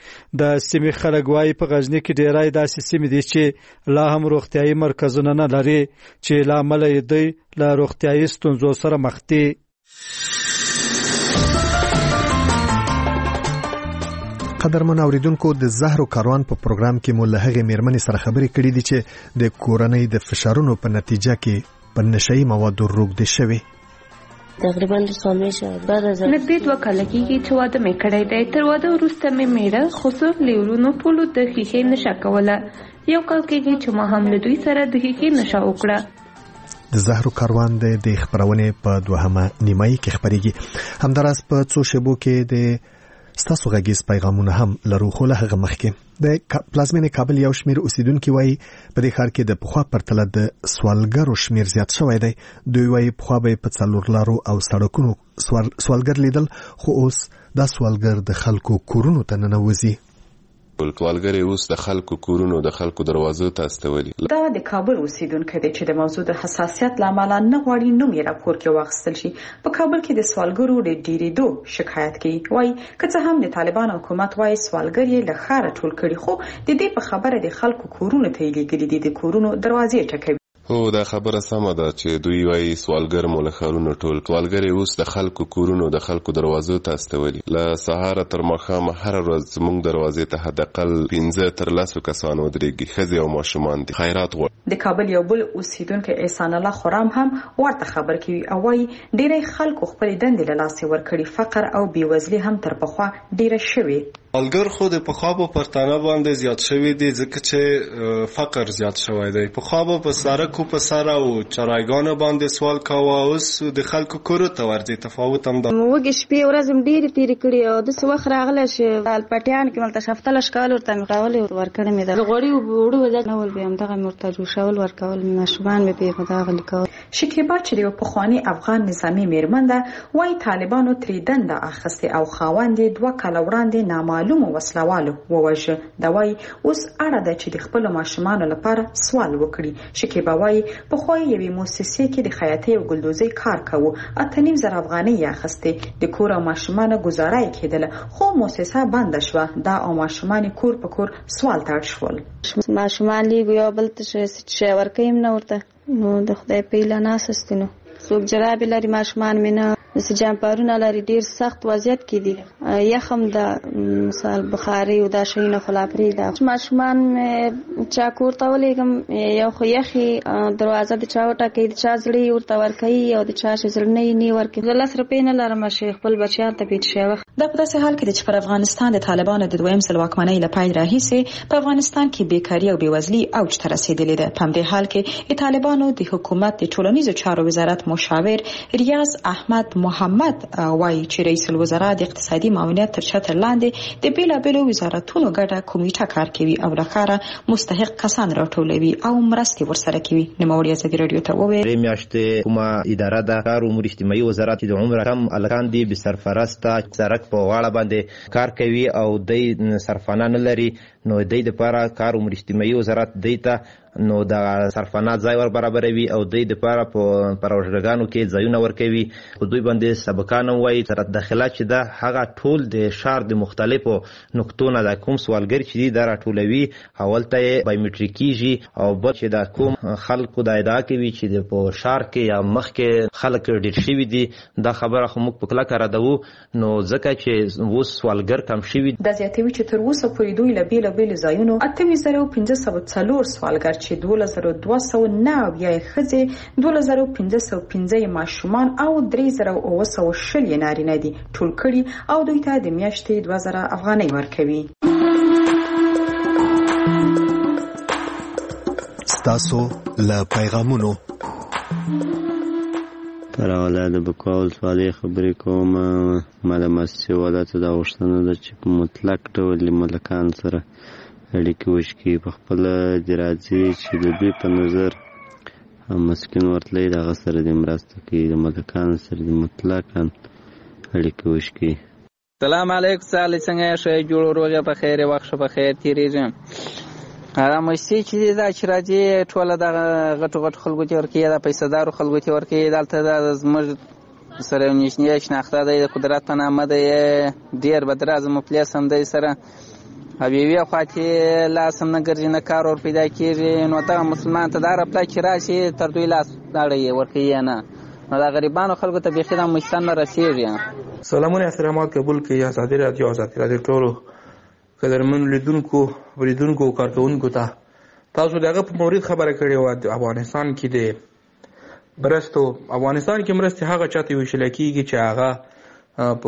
د سیمې خلک وایي په غزنی کې ډیری داسې سیمې دي چې لا هم روغتیایي مرکزونه نه لري چې له امله یې دوی له روغتیایي ستونزو سره مخ دي. قدرمن اوریدونکو د زهرو کاروان په پروګرام کې مو له هغې میرمنې سره خبرې کړې دي چې د کورنۍ د فشارونو په نتیجه کې په نشهیي موادو روږدې شوي. تقریبا 2 سال میشه بعد از نږدې 2 کاله کېږي چې واده مې کړی دی. تر واده وروسته مې میړه خصوص لیورونو ټولو د ښیښې نشه کوله. 1 کال کېږي چې ما هم له دوی سره د ښیښې نشه وکړه. د زهرو کاروان د خبرونې په 2مه نیمایي کې خبرېږي. همداراز په څو شیبو کې د ستاسو غږیز پیغامونه هم لرو. خو له هغه مخکې د پلازمینې کابل یو شمیر اوسیدونکو وایي په دې ښار کې د پخوا پرتله د سوالګرو شمیر زیات شوی دی. دوی وایي پخوا به په څلور لارو او سړکونو سوالګر لیدل خو اوس دا سوالګر د خلکو کورونو ته ننوځي. سوالګر اوس د خلکو کورونو د خلکو دروازو ته استولي. دا د کابل اوسیدونکو دی چې د موضوع د حساسیت لامل نه غواړي نوم یې راپور کې واخیستل شي. په کابل کې د سوالګرو د ډیریدو شکایت کوي. وایي که څه هم د طالبان حکومت وایي سوالګر یې له ښاره ټول کړي خو د دې په خبره د خلکو کورونو ته لېږلي دي د کورونو دروازې ټکوي. هو دا خبره سمه ده چې دوی وايي سوالګر مو له ښارونو ټول سوالګر اوس د خلکو کورونو د خلکو دروازو ته استولي له سهاره تر ماښامه هره ورځ زموږ دروازې ته حداقل 15 تر 10 کسان ودرېږي ښځې او ماشومان دي خیرات غواړي. د کابل یو بل اوسیدونکی احسان الله خرام هم ورته خبر کوي او وايي ډېری خلکو خپل دندې له لاسه ورکړي فقر او بېوزلي هم تر پخوا ډېره شوې. سوالګر خو د پخوا په پرتانه باندې زیات شوی دی ځکه چې فقر زیات شوی دی. پخوا په سړکو په سر او چرایګانو باندې سوال کاوه اوس د خلکو کورو ته ورځي تفاوت هم ده. موږ شپې ورځ ډېرې تېرې کړې او داسې وخت راغلی چې الپټیان کې ملته شفتله شکال ورته مې راغلی ورکړی مې ده غوړي وړو وځه نول بیا همدغه مې ورته جوشول ورکول ماشومان مې پرې همدغه لیکول. شکیبا چې د پخواني افغان نظامي میرمن ده وایي طالبانو ترې دنده اخیستې او خاوند یې 2 کاله وړاندې نامعلومو وسلوالو ووژه. دا وایي اوس اړه ده چې د خپلو ماشومانو لپاره سوال وکړي. شکیبا وایي پخوا یوې مؤسسې کې د خیاطۍ او ګلدوزۍ کار کوو 8,500 افغانۍ یې اخیستې. د کور او ماشومانو ګزاره یې کېدله خو مؤسسه بنده شوه. دا او ماشومان کور په کور سوال ته اړ شول. ماشومان لیږو یو بل ته شی ورکویم نه ورته نو د خدای په ایله ناست نو څوک جرابې لري ماشومان مې نه داسې جامپارونه لري ډېر سخت وضعیت کې دي یخ هم د مثال بخاري او دا شیونه خو لا پرېږده. ماشومان مې چا کور ته ولېږم یو خو یخې دروازه د چا وټاکوي د چا زړه یې ورته ورکوي او د چا چې زړه نه یې نه ورکوي. زه 10 روپۍ نه لرم چې خپل بچیان ته پېټ شی وخت. دا په داسې حال کې چې پر افغانستان د طالبانو د 2یم ځل واکمنۍ له پیل راهیسې په افغانستان کې بیکاري او بېوزلي اوج ته رسېدلې ده. په همدې حال کې د طالبانو د حکومت د ټولنیزو چارو وزارت مشاور ریاض احمد محمد وایي چې رئیس الوزرا د اقتصادي معاونت تر چتر لاندې د بیلابیلو وزارتونو ګډه کمیټه کار کوي او له کاره مستحق کسان راټولوي او مرستې ورسره کوي. نوموړي ازادي رادیو ته وویل درې میاشتې کومه اداره ده کار امور اجتماعي وزارت د عمر کم الکان دي بسرپرسته سرک په غاړه باندې کار کوي او د صرفانه نه لري نو د دې لپاره کار امور اجتماعي وزارت دیتا نو د صرفانه ځای ور برابروي او د دې لپاره په پروژګانو کې ځایونه ورکوي. خو دوی باندې سبقان وایي تر داخله چې دا هغه ټول د شهر د مختلفو نقطو نه د کوم سوالګر چې دا راټولوي حوالته یې بایومټریکیږي او بل چې دا کوم خلکو دا ادعا کوي چې په شهر کې یا مخ کې خلک ډېر شوي دي دا خبره خو موږ په کلکه ردوو نو ځکه چې اوس سوالګر کم شوي. دا زیاتوي چې تر اوسه پورې دوی له بیلابیلو ځایونو 8,504 سوالګر چې 12,209 یا ښځې 12,515 ماشومان او 3,900 نارینه دي ټول کړي او دوی ته د میاشتې 2,000 افغانۍ ورکوي. ستاسو له پیغامونو پر اولاد بکول سوالي خبرې کوم معلوماتي ولادت دا غوښتنه ده چې په مطلق ډول ملکان سره اړیکې وشکي په خپل درازي چې د دوی په نظر مسکین ورتلی دغه سره د مرسته کوي د ملکانو سره د مطلقاً اړیکې وشکي. سلام علیکم سالي څنګه ښه جوړ روغه په خیر وخت په خیر تیریږم. هغه مشتي چې دا چې راځي ټوله د غټو خلکو ته ورکوي دا پیسه‌دارو خلکو ته ورکوي دلته د زموږ سره نشنیه شناخته د قدرت په نامه د ډیر بدراز مفلس هم د سره حبیبي خواته لاسم نه ګرځي نه کار ور پیدا کیږي نو دا مسلمان ته دا رپلا چې راشي تر دوی لاس داړي ورکوي نه نو دا غریبانو خلکو ته به خدمت مستان رسیږي. سلامونه احترامات قبول کړئ آزادي رادیو ټولو قدرمن لیدونکو کارکونکو ته تاسو دغه په مورید خبره کړې و افغانستان کې د برستو افغانستان کې مرستې هغه چاته ویشل کیږي چې هغه په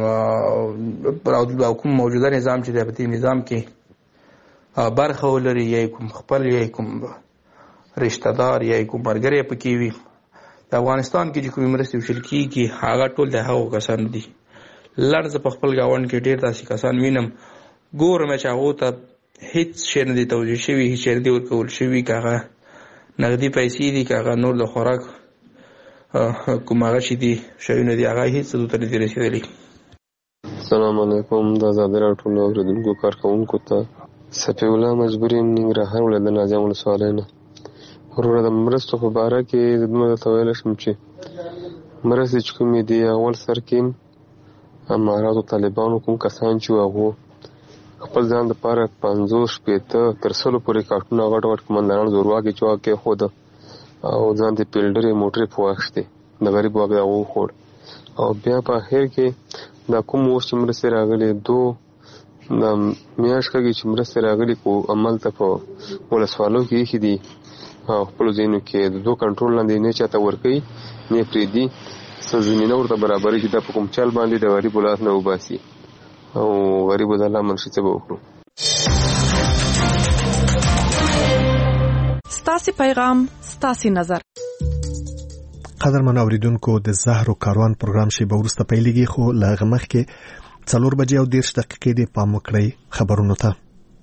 کوم موجوده نظام چې د ابتدایي نظام کې برخه ولري یا کوم خپل یا کوم رشتہ دار یا کوم مرګري پکې وي. د افغانستان کې چې کوم مرستې وشل کیږي هغه ټول د هغو کسان دي. لړز په خپل گاوند کې ډیر داسې کسان وینم ګورم چې هغه ته هیڅ شی نه دی توجیه شوی هیڅ شی دی ورکول شوی کاغه نغدي پیسې دي کاغه نور د خوراک کوم هغه شي دي شیونه دي هغه هیڅ څه ته نه رسیدلی. السلام علیکم د آزادي راډیو ټولو اوریدونکو کارکونکو ته صفی الله مجبوري ننګرهار ولایت ناظم ولسوالۍ نه وروره د مرستو په باره کې زما ته ویلی شم چې مرستې چې کومې دي اول سر کې اماراتو طالبانو کوم کسان چې هغو خپل ځان دپاره 50 شپېته تر 100 پورې کارټونه غټ کماندانان زورواکي چې هغه کېښوده او ځان ته پیلډرې موټرې په واخیستې د غریب واک دا وخوړ او بیا په اخر کې دا کوم اوس چې مرستې راغلي د میاشت کېږي چې مرستې راغلي کو عمل ته په ولسوالو کې ایښي دي او خپلو ځایونو کې د دو کنټرول لاندې نه چاته ورکوي نه پرېږدي څه زمینه ورته برابري چې دا په کوم چل باندې د غریبو لاس نه وباسي او غریبو د الله منشي څه به وکړو. ستاسې پیغام ستاسې نظر. قدرمن اوریدونکو د زهرو کاروان پروګرام شی به وروسته پیلېږي خو له هغه مخکې 4:30 دی پام وکړئ خبرونو ته.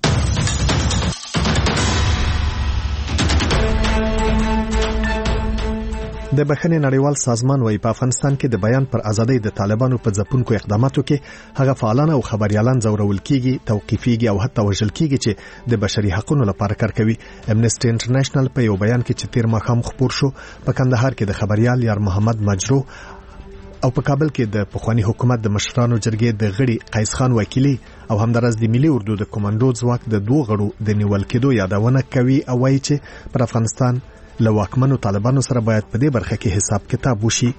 د بخښنې نړیوال سازمان وايي په افغانستان کې د بیان پر ازادۍ د طالبانو په ځپونکو اقداماتو کې هغه فعالان او خبريالان ځورول کیږي، توقيفيږي او حتی وژل کیږي چې د بشري حقوقو لپاره کار کوي. امنيستي انټرنیشنل په یو بیان کې چې تیر ماښام خبر شو په کندهار کې د خبريال یار محمد مجرو او په کابل کې د پخوانی حکومت د مشرانو جرګې د غړي قیس خان وکیلی او همدارس د ملي اردو د کمانډو ځواک د دوه غړو د نیول کېدو یادونه کوي او وايي چې پر افغانستان له واکمنو طالبانو سره باید په دې برخه کې حساب کتاب وشي.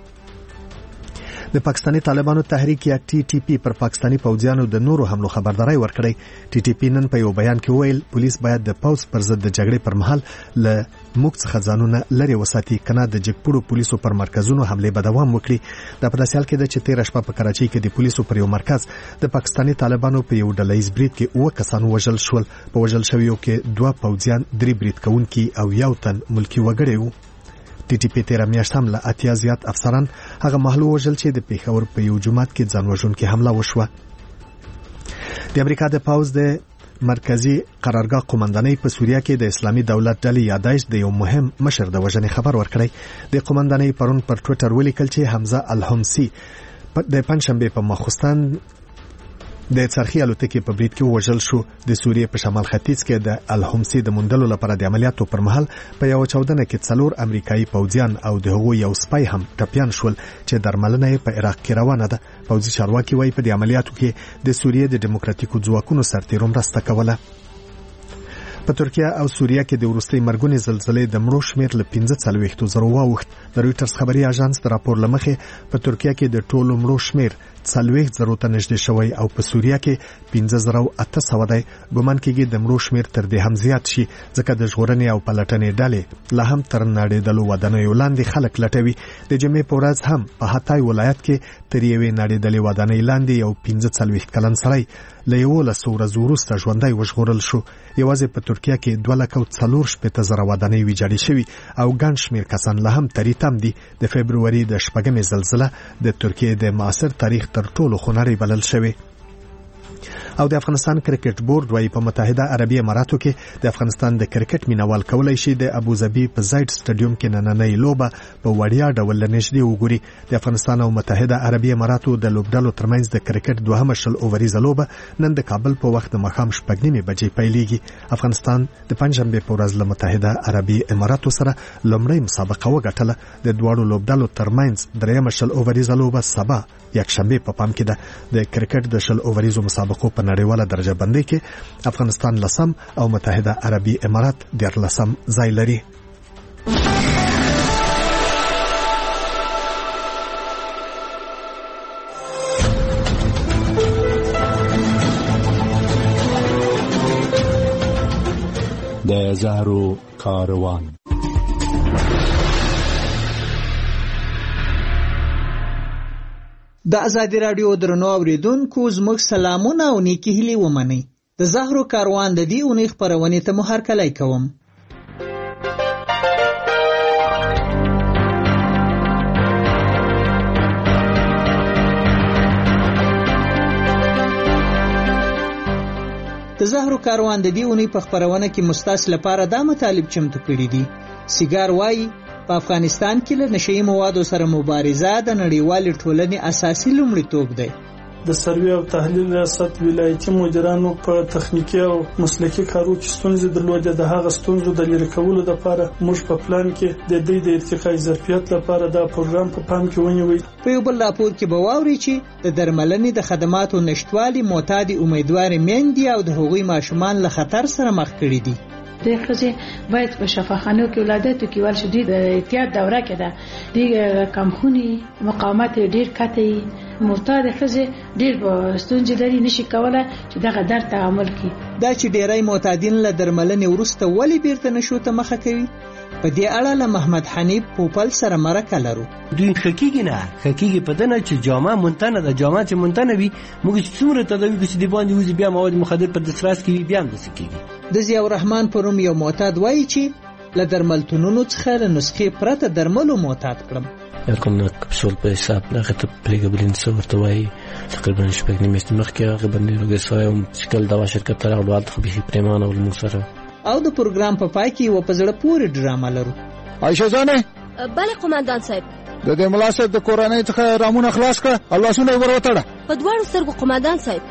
د پاکستاني طالبانو تحریک یا ټي ټي پی پر پاکستاني پوځیانو د نورو حملو خبرداري ورکړې. ټي ټي پی نن په یو بیان کې ویل پولیس باید د پوځ پر ضد د جګړې پر مهال له موږ څخه ځانونه لري وساتي کنه د جګپړو پولیسو پر مرکزونو حمله به دوام وکړي. د پداسیال کې د چتیر شپه په کراچۍ کې د پولیسو پر یو مرکز د پاکستاني طالبانو په یو ډلهیز بریټ کې 9 کسان وژل شول. په وژل شویو کې 2 پوځیان 3 بریټ کوونکي او یو تن ملکی وګړي وو. ټي ټي پی تیر میاشت هم له اتیا زیات افسران هغه محلو وژل چې د پیښور په یو جماعت کې ځانوژونکي حمله وشوه. د امریکا د پاوز د مرکزی قرارګاه قومندانۍ په سوریه کې د اسلامي دولت ډلې یادایش د یو مهم مشر د وژنې خبر ورکړی. د قومندانۍ پرون پر ټوئیټر ولیکل چې حمزه الحمسی د پنځشنبه په ماخوستان د څرخي الوتکې په بریټ کې وژل شو. د سوریې په شمال ختیځ کې د الحمسی د موندلو لپاره د عملیاتو پر مهال په یو چاودنه کې 4 امریکایي پوځیان او د هغوی یو سپای هم ټپيان شول چې درملنه په عراق کې روانه ده. پوځي چارواکي وايي په دې عملیاتو کې د سوریې د ډیموکراتیکو ځواکونو سرتیرو مرسته کوله. په ترکیه او سوریه کې د وروستۍ مرګونې زلزلې د مړو شمېر له 45,000 واوښت. د رويټرز خبري اژانس د راپور لمخې په ترکیه کې د ټولو مړو شمېر 40,000 ته نږدې شوی او په سوریه کې 15,800 دی. ګومان کېږي د مړو شمېر تر دې هم زیات شي ځکه د ژغورنې او پلټنې ډلې لا هم تر نړیدلو ودانیو لاندې خلک لټوي. د جمعې په ورځ هم په هاتای ولایت کې تر یوې نړیدلې ودانۍ لاندې یو 45 کلن سړی له 11 ورځې وروسته ژوندی وژغورل شو. یوازې په ترکیه کې 2,40,000 ودانۍ ویجاړې شوي او ګڼ شمېر کسان لا هم تریتم دي. د فبروري د 8مې زلزلہ د ترکیه د معاصر تاریخ تر ټولو خونړۍ بلل شوې. او د افغانستان کرکټ بورډ وايي په متحده عربي اماراتو کې د افغانستان د کرکټ مینوال کولای شي د ابوظبي په زاید سټاډیوم کې نننۍ لوبه په وړیا ډول نږدې وګوري. د افغانستان او متحده عربي اماراتو د لوبډلو ترمنځ د کرکټ 2 شل اووریزه لوبه نن د کابل په وخت د ماښام 6:30 بجې پیلېږي. افغانستان د پنځشنبه په ورځ له متحده عربي اماراتو سره لومړی مسابقه وګټله. د دوه لوبډلو ترمنځ 3 شل اووریزه لوبه سبا یکشنبه په پام کې ده. د کرکټ د شل اووریزو مسابقو په نړیواله درجه بندۍ کې افغانستان لسم او متحده عربي امارات 14 ځای لري. د زهرو کاروان. د ازادي رادیو درنو اوریدونکو زموږ سلامونه او نیکی هیلې ومنئ. د زهرو کاروان د دې اونۍ خبرونه ته هرکلی کوم. د زهرو کاروان د دې اونۍ په خبرونه کې مستاس لپاره دا مطالب چمتو کړی دي. سیګار وایي په افغانستان کې له نشئی موادو سره مبارزه د نړیوالې ټولنې اساسي لومړیتوب دی. د سروې او تحلیل ریاست ولایتي مدیرانو په تخنیکی او مسلکي کارو کې ستونزې درلودې. د هغه ستونزو د لرې کولو لپاره موږ په پلان کې د دې د ارتقای ظرفیت لپاره دا پروګرام په پام کې ونیوي. په یو بل راپور کې به واوري چې د درملنې د خدماتو نشټوالي معتاد امیدوار میندې او د هغوی ماشومان له خطر سره مخ کړي دي. د ښځې باید په شفاخانو کې ولادت کې ول شدي د احتیاط دوره کې ده د کمخوني مقاومت ډیر کته معتاد ښځې ډیر ستونزې لري نشي کولای چې دغه درد تعامل کړي. دا چې ډیری معتادین له درملنې وروسته ولې بیرته نشو ته مخه کوي په دې اړه له محمد حنیف پوپل سره مرکه لرو. دوی خکېږي په دنه چې جامه مونتنه ده، جامه چې مونتنه وي موږ چې څومره تداوی چې دی باندې وځي بیا مواد مخدر په دسترس کې بیا هم داسې کېږي. د ضیاء الرحمن پروم یو معتاد وایي چې له درملتونونو څخه له نسخې پرته درملو معتاد کړم. کوم کپسول په حساب هغه ته پریګبلین څو ورته وایي تقریبا شپږ نیمه مخکې هغه باندې وګسایم شکل دوا شرکت ته راغلو خو به پریمانه ول موسره. او د پروګرام په پای کې و په زړه پورې ډرامه لرو. عائشہ جانې بله قومندان صاحب د دې ملا صاحب د کورنۍ څخه رامونه خلاص کړه او لاسونه یې ور وتړه په دواړو سترګو قومندان صاحب.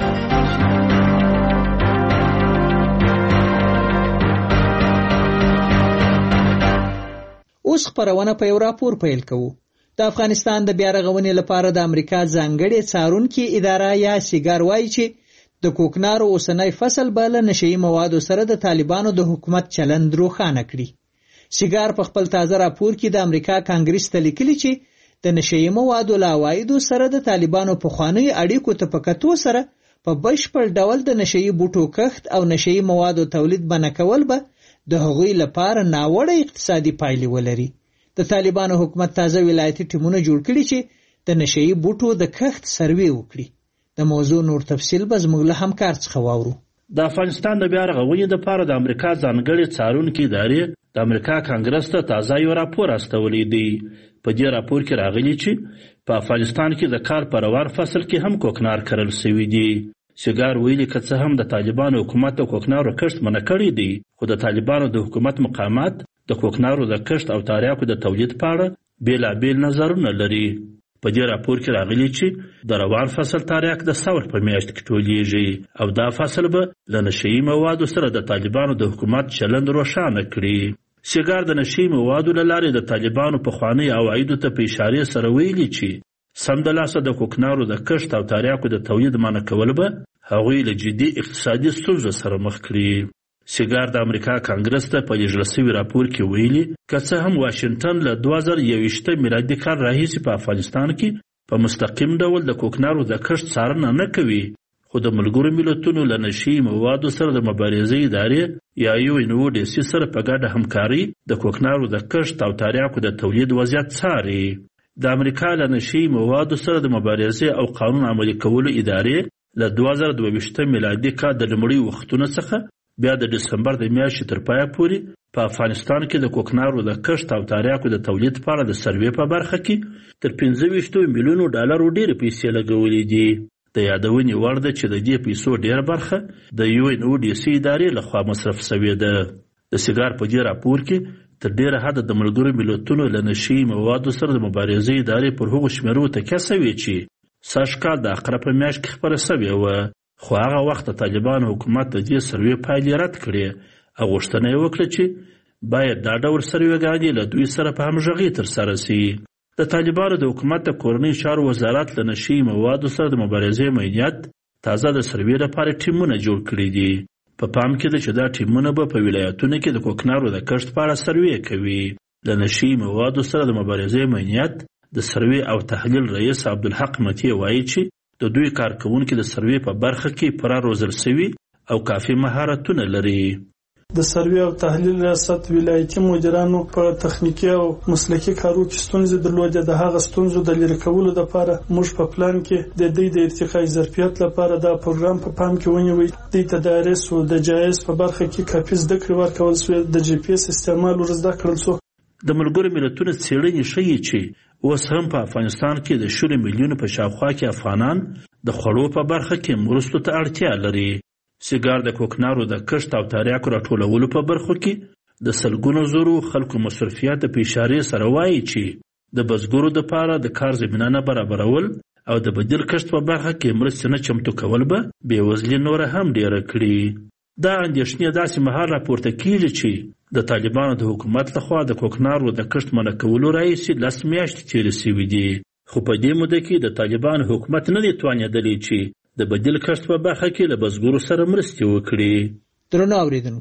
اوس خبرونه په یو راپور پیل کوو. د افغانستان د بیا رغونې لپاره د امریکا ځانګړې څارونکي اداره یا سیګار وایي چې د کوکنارو اوسنی فصل به له نشئی موادو سره د طالبانو د حکومت چلند روښانه کړي. سیګار په خپل تازه راپور کې د امریکا کانګریس ته لیکلي چې د نشئی موادو له عوایدو سره د طالبانو پخوانیو اړیکو ته په کتو سره په بشپړ ډول د نشئی بوټو کښت او نشئی موادو تولید بنه کول به د هغوی لپاره ناوړه اقتصادي پایلې ولري. د طالبانو حکومت تازه ولایتي ټیمونه جوړ کړي چې د نشئی بوټو د کښت سروې وکړي. د موضوع نور تفصیل به زموږ له همکار څخه واورو. د افغانستان د بیا رغونې لپاره د امریکا ځانګړې څارونکي ادارې د امریکا کانګرس ته تازه یو راپور استولی دی. په دې راپور کې راغلي چې په افغانستان کې د کال په روان فصل کې هم کوکنار کرل شوي دي. سیګار ویلي که څه هم د طالبانو حکومت د کوکنارو کښت منع کړی دی، خو د طالبانو د حکومت مقامات د کوکنارو د کښت او تاریاکو د تولید په اړه بېلابېل نظرونه لري. په دې راپور کې راغلي چې د روان فصل تاریاک د ثور په میاشت کې ټولیږي او دا فصل به له نشئی موادو سره د طالبانو د حکومت چلند روښانه کړي. سیګار د نشئی موادو له لارې د طالبانو پخواني عوایدو ته په اشارې سره ویلي چې سمدلاسه د کوکنارو د کښت او تاریاکو د تولید منع کول به هغوی له جدي اقتصادي ستونزو سره مخ کړي. سیګار د امریکا کانګرس ته په لیږل شوي راپور کې ویلي که څه هم واشنګټن له 2021 میلادي کال راهیسې په افغانستان کې په مستقیم ډول د کوکنارو د کښت څارنه نه کوي، خو د ملګرو ملتونو له نشئی موادو سره د مبارزې ادارې یا UNODC سره په ګډه همکاري د کوکنارو د کښت او تاریاکو د تولید وضعیت څاري. د امریکا له نشئی موادو سره د مبارزې او قانون عملي کولو ادارې له 2022 میلادي کال د لومړي وختونو څخه بیا د دسمبر د میاشتې تر پایه پورې په افغانستان کې د کوکنارو د کښت او تاریاکو د تولید لپاره د سروې په برخه کې تر 25 میلیونو ډالرو ډېرې پیسې لګولې دي. د یادونې وړ ده چې د دې پیسو ډېره برخه د UNODC ادارې لخوا مصرف شوې ده. د سیګار په دې راپور کې تر ډېره حده د ملګرو ملتونو له نشئی موادو سره د مبارزې ادارې پر هغو شمیرو تکیه شوې چې سږ کال د عقرب په میاشت کې خپره شوې وه، خو هغه وخت د طالبانو حکومت د دې سروې پایلې رد کړې او غوښتنه یې وکړه چې باید دا ډول سروېګانې له دوی سره په همغږۍ ترسره شي. د طالبانو د حکومت د کورنۍ چارو وزارت له نشئی موادو سره د مبارزې میدانیت تازه د سروې لپاره ټیمونه جوړ کړي دي. په پام کې ده چې دا ټیمونه به په ولایتونو کې د کوکنارو د کښت په اړه سروې کوي. د نشئی موادو سره د مبارزې میدانیت د سروې او تحلیل رئیس عبدالحق متی وایي چې د دوی کارکونکي د سروې په برخه کې پوره روزل شوي او کافي مهارتونه لري. د سروې او تحلیل ریاست ولایتي مدیرانو په تخنیکي او مسلکي کارو کې ستونزې درلودې. د هغه ستونزو د لرې کولو لپاره موږ په پلان کې د دې د ارتقاء ظرفیت لپاره دا پروګرام په پام کې ونیوی. د تدارس او د جایز په برخه کې کافي زده کړې ورکول شوې. د GPS استعمال ور زده کړل شو. د ملګرو ملتونو څېړنې ښیي چې اوس هم په افغانستان کې د 100 میلیونو په شاوخوا کې افغانان د خوړو په برخه کې مرستو ته اړتیا لري. سیګار د کوکنارو د کښت او تاریاکو راټولولو په برخو کې د سلګونو زرو خلکو مصرفیات په اشارې سره وایي چې د بزګرو لپاره د کار زمینه نه برابرول او د بدیل کښت په برخه کې مرستې نه چمتو کول به بېوزلي نوره هم ډېره کړي. دا اندېښنې داسې مهال راپورته کېږي چې د طالبانو د حکومت لخوا د کوکنارو د کښت منع کولو راهیسې 10 میاشتې تېرې شوي دي، خو په دې موده کې د طالبانو حکومت نه دی توانېدلی چې د بدیل کښت په برخه کې له بزګرو سره مرستې وکړي. درنو اورېدونکو،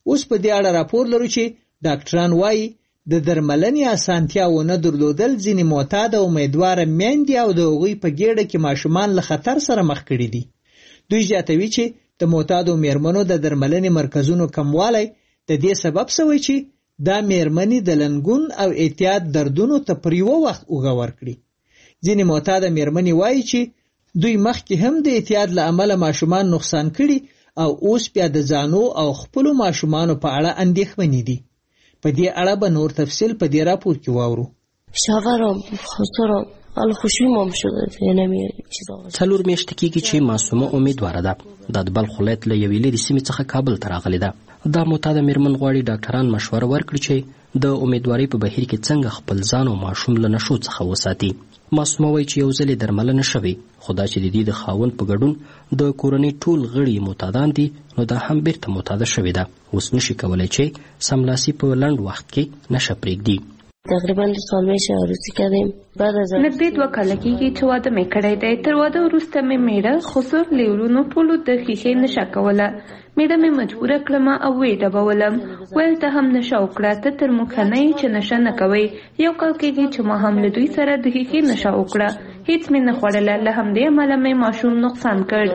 اوس په دې اړه راپور لرو چې ډاکټران وایي د درملنې اسانتیا ونه درلودل ځینې معتاد او امیدواره میندې او د هغوی په ګېډه کې ماشومان له خطر سره مخ کړي دي. دوی زیاتوي چې د معتادو میرمنو د درملنې مرکزونو کموالی د دې سبب شوی چې دا میرمنې د لنګون او اعتیاد دردونو ته پر یوه وخت اوږه ورکړي. ځینې معتاده میرمنې وایي چې دوی مخکې هم د اعتیاد له امله ماشومان نقصان کړي او اوس بیا د ځانو او خپلو ماشومانو په اړه اندېښمنې دي. په دې اړه به نور تفصیل په دې راپور کې واورو. شاورم خسرم حالا خوشبینم شده نمیاری چیزا. 4 میاشتې کېږي چې معصومه امیدواره ده. د بلخ ولایت له یوې لرې سیمې څخه کابل ته راغلې ده. دا معتاده میرمن غواړي ډاکټران مشوره ورکړي چې د امیدوارۍ په بهیر کې څنګه خپل ځان او ماشوم له نشو څخه وساتي. معصومه وایي چې یو ځل درملنه شوې، خو دا چې د دې د خاوند په ګډون د کورنۍ ټول غړي معتادان دي، نو دا هم بیرته معتاده شوې ده. اوس نشي کولی چې سملاسي په لنډ وخت کې نشه پرېږدي. تقریبا 2 سال میشه عروسی کردیم. بعد از نږدې 2 کاله کېږي چې واده مې کړی دی. تر واده وروسته مې میړه خسر له ورونو ټولو د ښیښې نشه کوله. میړه مې مجبوره کړم او ویې ډبولم. ویل ته هم نشه وکړه، ته تر موږ ښه نه یې چې نشه نه کوئ. 1 کال کېږي چې ما هم له دوی سره د ښیښې نشه وکړه. هیڅ مې نه خوړله. له همدې امله مې ماشوم نقصان کړ.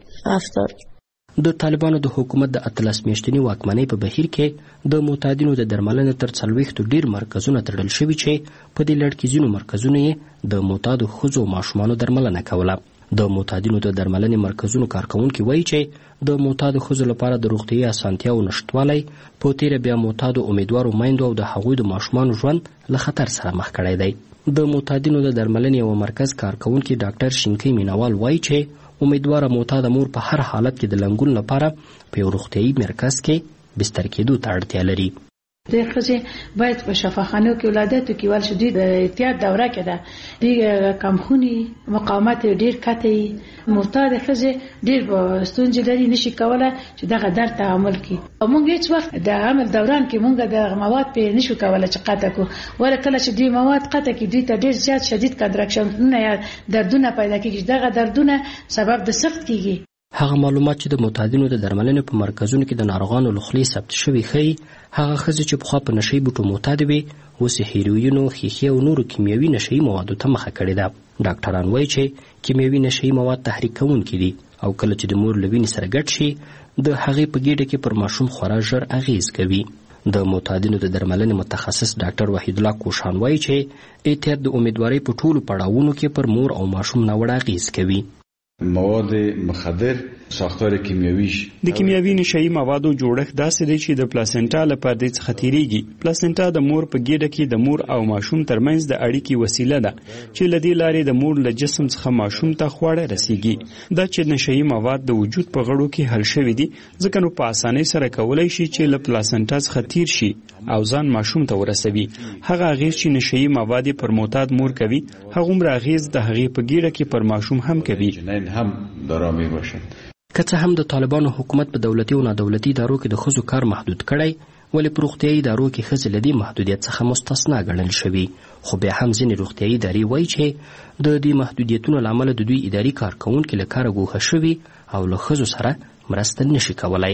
د طالبانو د حکومت د 18 میاشتنی واکمنۍ په بهیر کې د معتادینو د درملنې تر 40 ډیر مرکزونه تړل شوي چې په دې لړ کې ځینو مرکزونو یې د معتادو ښځو او ماشومانو درملنه کوله. د معتادینو د درملنې مرکزونو کارکوونکي وایي چې د معتادو ښځو لپاره د روغتیايي اسانتیاو نشتوالی په تیره بیا معتادو امیدوارو میندو او د هغوی د ماشومانو ژوند له خطر سره مخ کړی دی. د معتادینو د درملنې یو مرکز کارکوونکي ډاکټر شینکي مینوال وایي چې امیدواره معتاده مور په هر حالت کې د لنګون لپاره په یو روغتیايي مرکز کې بستر کېدو ته اړتیا لري. د ښځې باید په شفاخانو کې ولادت وکړي، ول چې دوی د احتیاط دوره کې ده. دوی کمخوني مقاومت ډېر کته وي. معتاده ښځې ډېر ستونزې لري، نشي کولی چې دغه درد تحمل کړي. موږ هېڅ وخت د حمل دوران کې موږ د مواد پې نشو کولی چې قطع کړو، ولې کله چې دوی مواد قطع کړي دوی ته ډېر زیات شدید کنتراکشنونه یا دردونه پیدا کېږي. دغه دردونه سبب د سخت کېږي. هغه معلومات چې د معتادینو د درملنې په مرکزونو کې د ناروغانو له خولې ثبت شوي ښیي هغه ښځې چې پخوا په نشهیي بوټو معتادې وې اوس یې هیروینو، ښیښې او نورو کیمیاوي نشهیي موادو ته مخه کړې ده. ډاکټران وایي چې کیمیاوي نشهیي مواد تحریک کوونکي دي او کله چې د مور له وینې سره ګډ شي د هغې په ګېډه کې پر ماشوم خورا ژر اغېز کوي. د معتادینو د درملنې متخصص ډاکټر وحید الله کوشان وایي چې احتیاط د امیدوارۍ په ټولو پړاوونو کې پر مور او ماشوم ناوړه اغېز کوي. مواد مخدر ساختار کیمیاویش د کیمیاوي نشهیي موادو جوړښت داسې دی چې د پلاسنټا له پردې څخه تیریږي. پلاسنټا د مور په ګېډه کې د مور او ماشوم ترمنځ د اړیکې وسیله ده چې له دې لارې د مور له جسم څخه ماشوم ته خواړه رسیږي. دا چې نشهیي مواد د وجود په غړو کې حل شوي دي ځکه نو په اسانۍ سره کولی شي چې له پلاسنټا څخه تیر شي او ځان ماشوم ته ورسوي. هغه اغېز چې نشهیي مواد پر معتاد مور کوي هغومره اغېز د هغې په ګېډه کې پر ماشوم هم کوي. هم دارامي باشد. که څه هم د طالبانو حکومت په دولتي او نادولتي ادارو کې د ښځو کار محدود کړی، ولې په روغتیايي ادارو کې ښځې له دې محدودیت څخه مستثنا ګڼل شوي. خو بیا هم ځینې روغتیايي ادارې وایي چې د دې محدودیتونو له امله د دوی اداري کارکوونکي له کاره ګوښه شوي او له ښځو سره مرسته نشي کولی.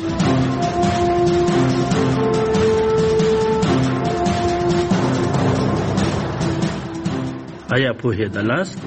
آیا پوهېدلاست؟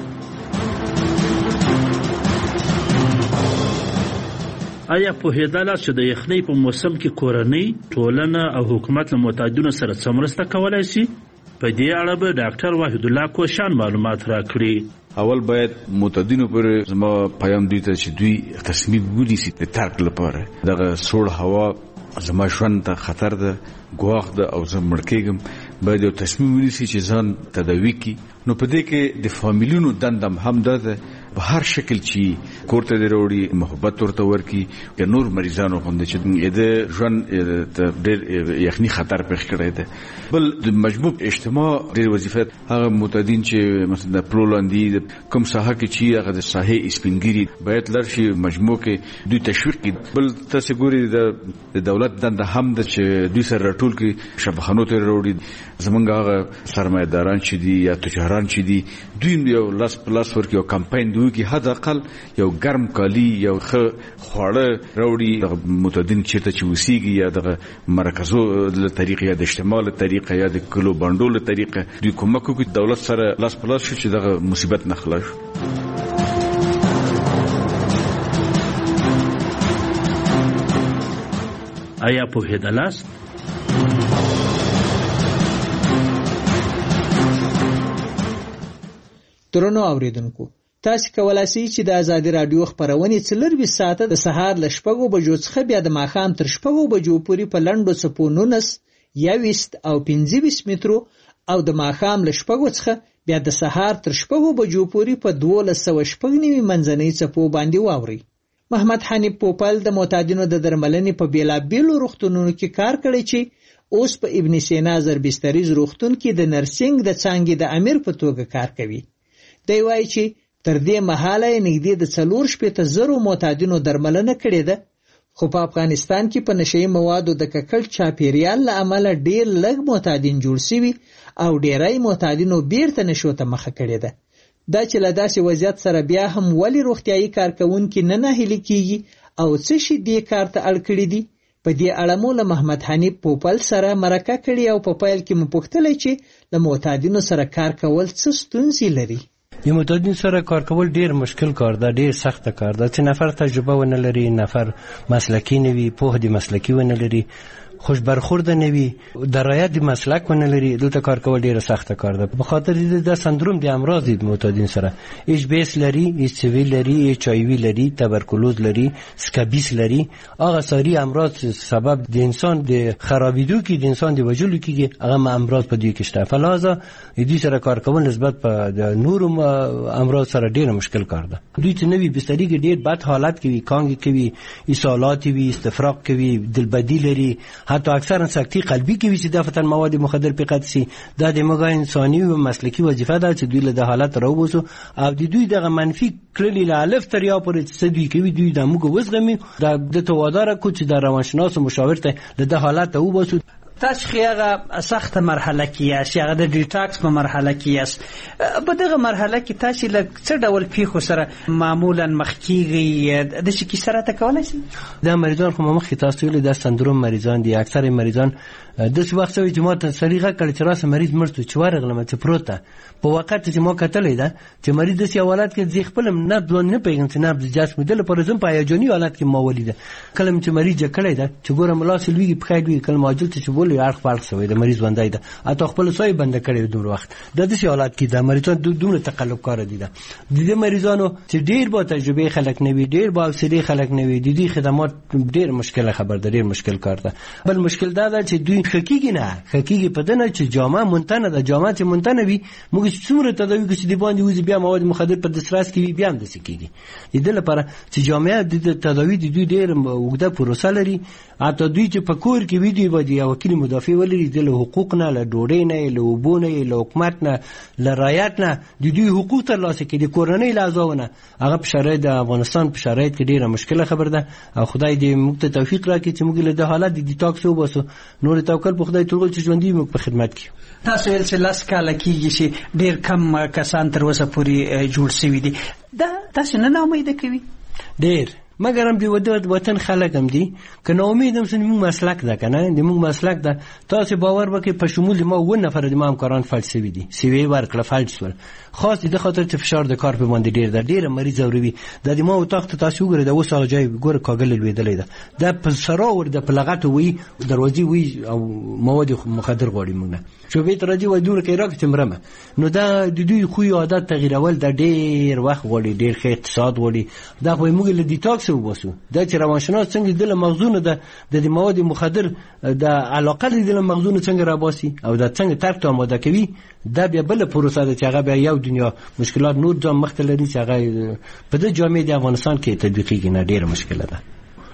آیا پوهېدلاست چې د یخنۍ په موسم کې کورنۍ، ټولنه او حکومت له معتادینو سره څه مرسته کولی شي؟ په دې اړه به ډاکټر وحید الله کوشان معلومات راکړي. اول باید معتادینو پر زما پیام دوی ته چې دوی تصمیم ونیسي د ترک لپاره. دغه سوړ هوا زما ژوند ته خطر ده، ګواښ ده او زه مړ کېږم. باید یو تصمیم ونیسي چې ځان تداوي کړي. نو په دې کې د فامیلونو دندم هم دا ده په هر شکل چې کور ته دې راوړي محبت ورته ورکړي. که نور مریضانو غوندې چې د ژوند ته ډېر یخني خطر پېښ کړی دی. بل د مجموع اجتماع ډېر وظیفه هغه معتادین چې مثلا د پلو لاندې کوم ساحه کې چې هغه د ساحې سپینګیري باید لر شي مجموع کې دوی تشویق کړي. بل تاسې ګوري د دولت دنده هم ده چې دوی سره راټول کړي شفاخانو ته راوړي. زمونږ هغه سرمایه‌داران چې دي یا تجاران چې دي دوی یو لاس په لاس ورکړي او کمپاین وکړي حد اقل یو ګرم کالی یو ښه خواړه راوړي متدین چیرته چې وسیږي یا د مرکزو له طریقې یا د اجتماع له طریقې یا د کلو بانډو له طریقې دوی کومک وکړي دولت سره لاس په لاس شو چې دغه مصیبت نه خلاص شو. آیا پوهېدلاست؟ درنو اوریدونکو، تاسو کولای شئ چې د ازادي رادیو خبرونه 24 ساعته د سهار ل 6 بجو څخه بیا د ماښام تر 6 بجو پورې په لنډو څپو 19 20 او 25 مترو او د ماښام ل 6 څخه بیا د سهار تر 6 بجو پورې په 1290 منځنۍ څپو باندې واوري. محمد حنیف پوپل د معتادینو د درملنې په بیلابیلو روغتونونو کې کار کړی چې اوس په ابن سینا زربستریز روغتون کې د نرسنګ د څانګې د امیر په توګه کار کوي. دی وایي چې تر دې مهاله نږدې د 4,000 معتادینو درملنه کړې ده، خو په افغانستان کې په نشئی موادو د ککړ چاپیریال له امله ډېر لږ معتادین جوړ شوي او ډېری معتادینو بیرته نشو ته مخه کړې ده. دا چې له داسې وضعیت سره بیا هم ولې روغتیایي کارکوونکي نه ناهیلي کیږي او څه شي دې کار ته اړ کړي دي، په دې اړه مو له محمد حنیف پوپل سره مرکه کړې او په پیل کې مو پوښتلی چې له معتادینو سره کار کول څه ستونزې لري. د معتادین سره کار کول ډیر مشکل کار ده، ډیر سخت کار ده چې نفر تجربه ونه لري، نفر مسلکی نه وي، په دې مسلکی ونه لري، خوش برخورد نه وي، درایت د مسلک ونه لري، دلته کار کول ډیر سخت کار ده. په خاطر دې د سندروم د امراض د معتادین سره ایچ بی اس لري، ایچ سی وی لري، ایچ آی وی لري، تبرکلوز لري، سکابیس لري. هغه ساری امراض سبب د انسان د خرابېدو کې د انسان د وجلو کې هغه امراض په دې کې شته. فلازا دې سره کار کول نسبت په نور امراض سره ډیر مشکل کار ده. دوی چې نوی بستری کې ډیر بد حالت کې وي، کانګ کوي، اسهالات وي، استفراغ کوي، دلبدی لري، حتی اکثرا سکتی قلبی کې وي چې د فتن مواد مخدر په قد سي. دا د موږ انساني او مسلکی وظیفه ده چې دوی له د حالت راوباسو او د دوی دغه منفي کړلې له الف تر یا پورې چې دوی کوي دوی د موږ وزغمي د توادار کو چې د روانشناس او مشاور ته د حالت راوباسو. تاسو هغه سخت مرحله کې یاست، هغه د ډیټاکس په مرحله کې یاست. په دغه مرحله کې تاسو له څه ډول پیښو سره معمولا مخ کیږي؟ د څه کی سره تکولای شي؟ د مریضان خو مخ تاسو ویل د سندروم مریضان دي، اکثر مریضان د څه وخت وي جماعت سلیغه کړي چې راسه مریض مرته چې ورغلم چې پروته په وخت چې ما کتلې ده چې مریض د سیاولات کې ځخ خپل نه ځون نه پیګن چې نه د جسم دل پر زم په یوجونی حالت کې ما ولیده کلم چې مریض کړي ده چې ګورم ملاسل وی په خایدوی کلم اجل چې بولی اړخ فرق سوی د مریض باندې ده اته خپل سوی بند کړي دوه وخت د سیاولات کې د مریضان دومره تقلب کار دي ده د مریضانو چې ډیر با تجربه خلک نه وي، ډیر با حوصله خلک نه وي، د دې خدمات ډیر مشکل خبر ده، ډیر مشکل کار ده. بل مشکل دا ده چې دوی حقیقي نه حقیقي په دنه چې جامه مونتنه ده، جامه چې مونتنه وي موږ څومره تداوی کې دی باندې وځي بیا مواد مخدر په دسترس کې بیا هم د سکیږي. د دې لپاره چې جامعه د تداوی د دوی ډیر وګړه پروسه لري. اته دوی چې په کور کې ویډیو باندې یو وکیل مدافع ولري د حقوق نه، له ډوډۍ نه، له وبو نه، له حکومت نه، له رعایت نه د دوی حقوق ترلاسه کړي. د کورنۍ لازمونه هغه په شرایط د افغانستان په شرایط کې ډیره مشکله خبر ده او خدای دې موږ ته توفیق راکړي چې موږ له د حالت د ډیټاکس وباسو. نور توکل په خدای ټول چې ژوندۍ موږ په خدمت کې. تاسو ول چې لاس کاله کېږي چې ډیر کم کسان تر اوسه پورې جوړ شوي دي، دا تاسو نه امید کوي؟ ډیر مګر هم دی وطن خلک هم دي که نو امید هم سن موږ مسلک ده کنه د موږ مسلک ده. تاسو باور وکړئ په شمول ما و نفر د ما همکاران فلج شوي دي، سیوی ورکړه فلج شول خاص د خاطر چې فشار د کار په باندې ډیر ده، ډیر مریض اوروي د ما او تخت تاسو وګورئ د وسه جای ګور کاغل لویدلې ده د پسراور د پلغت وی دروازې وی او مواد مخدر غوړي موږ شو به تر دې ودور کې راکته مرمه نو دا د دوی خو عادت تغیرول د ډیر وخت غوړي، ډیر ښه اقتصاد غوړي. دا خو موږ له ډیټاکس وباسو دا چې روانشناس څنګه د مغزونه د مواد مخدر د علاقه د مغزونه څنګه راباسي او دا څنګه ترک ته آماده کوي. دا بیا بل پروسه ده چې هغه بیا یو دنیا مشکلات نور ځم مختلفي چې هغه په د جامعه د افغانستان کې تطبیقي نه ډیره مشکله ده.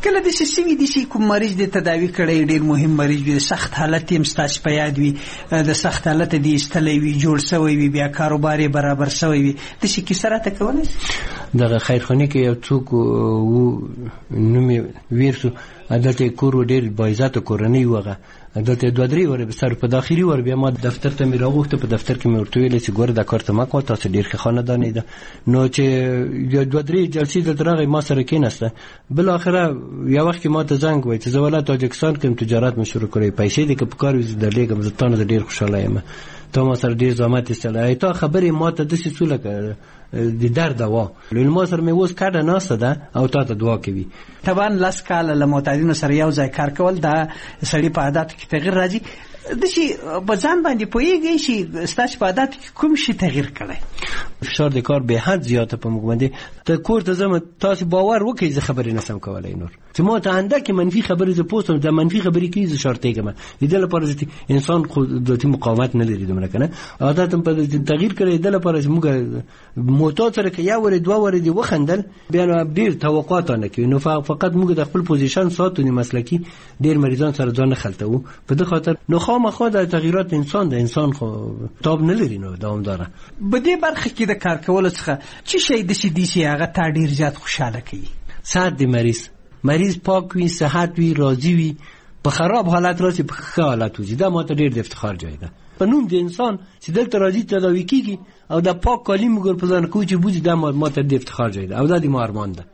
کله د سیمې د شي کوم مریض د تداوی کړي ډیر مهم مریض وي سخت حالت یې مستاش په یاد وي د سخت حالت دی استلې وي جوړ شوی وي بیا کاروبار برابر شوی وي د شي کی سره تکول دغه خیرخانه کې یو څوک و نومي ویرسو دلته کور ډیر بایزات کورنۍ وغه دلته 2-3 ور به سر په داخلي ور بیا ما دفتر ته مې راغوښته په دفتر کې مې ورته ویل چې ګوره دا کار ته ما کو تاسو ډیر ښه خاندان ده نو چې 2-3 جلسې د درغه ما سره کېناسته بل اخره یو وخت ما ته زنګ وای چې زه ولایت تاجکستان کې تجارت مې شروع کړې پیسې دې کې په کار وځي د لګم زه تاسو ډیر خوشاله یم ته ما سره ډیر زحمت استلای ته خبرې ما ته د څه څوله د درد دوا لون ما سره مې وس کاډه ناسته ده او ته دعا کوي طبعا لاس کال له معتادینو سره یو ځای کار کول دا سړی په عادت کې تغیر راځي د شي بزان باندې پويږي شي ستاسو په عادت کې کوم شي تغیر کړي فشار د کار به حد زیاته په موږ باندې ته کور ته زم تاسو باور وکړئ زه خبرې نسم کولای نور چې ما ته انده کې منفي خبرې ز پوسټم د منفي خبرې کې ز شرطه کوم د دې لپاره چې انسان خود د مقاومت نه لري دومره کنه عادت په تغیر کړي د لپاره چې موږ موټو سره کې یا ور دوه ور دي وخندل بیا ډیر توقعات نه کوي نو فقط موږ د خپل پوزیشن ساتونی مسلکی ډیر مریضان سره ځان خلطو په دې خاطر نو خامخا د تغیرات انسان د انسان خو تاب نه لري نو دوامدار په دې برخه کې د کار کول څخه چې شي د سي دي سي هغه تا ډیر زیات خوشاله کوي صحت د مریض پاک وي صحت وي راضي وي په خراب حالت راسي په ښه حالت وي دا ماته ډیر د افتخار جای ده په نوم د انسان چې دلته راځي تداوي کیږي او د پاک کالي موږ په ځان کوی چې بوزي دا ماته د افتخار جای ده او دا د ما ارمان ده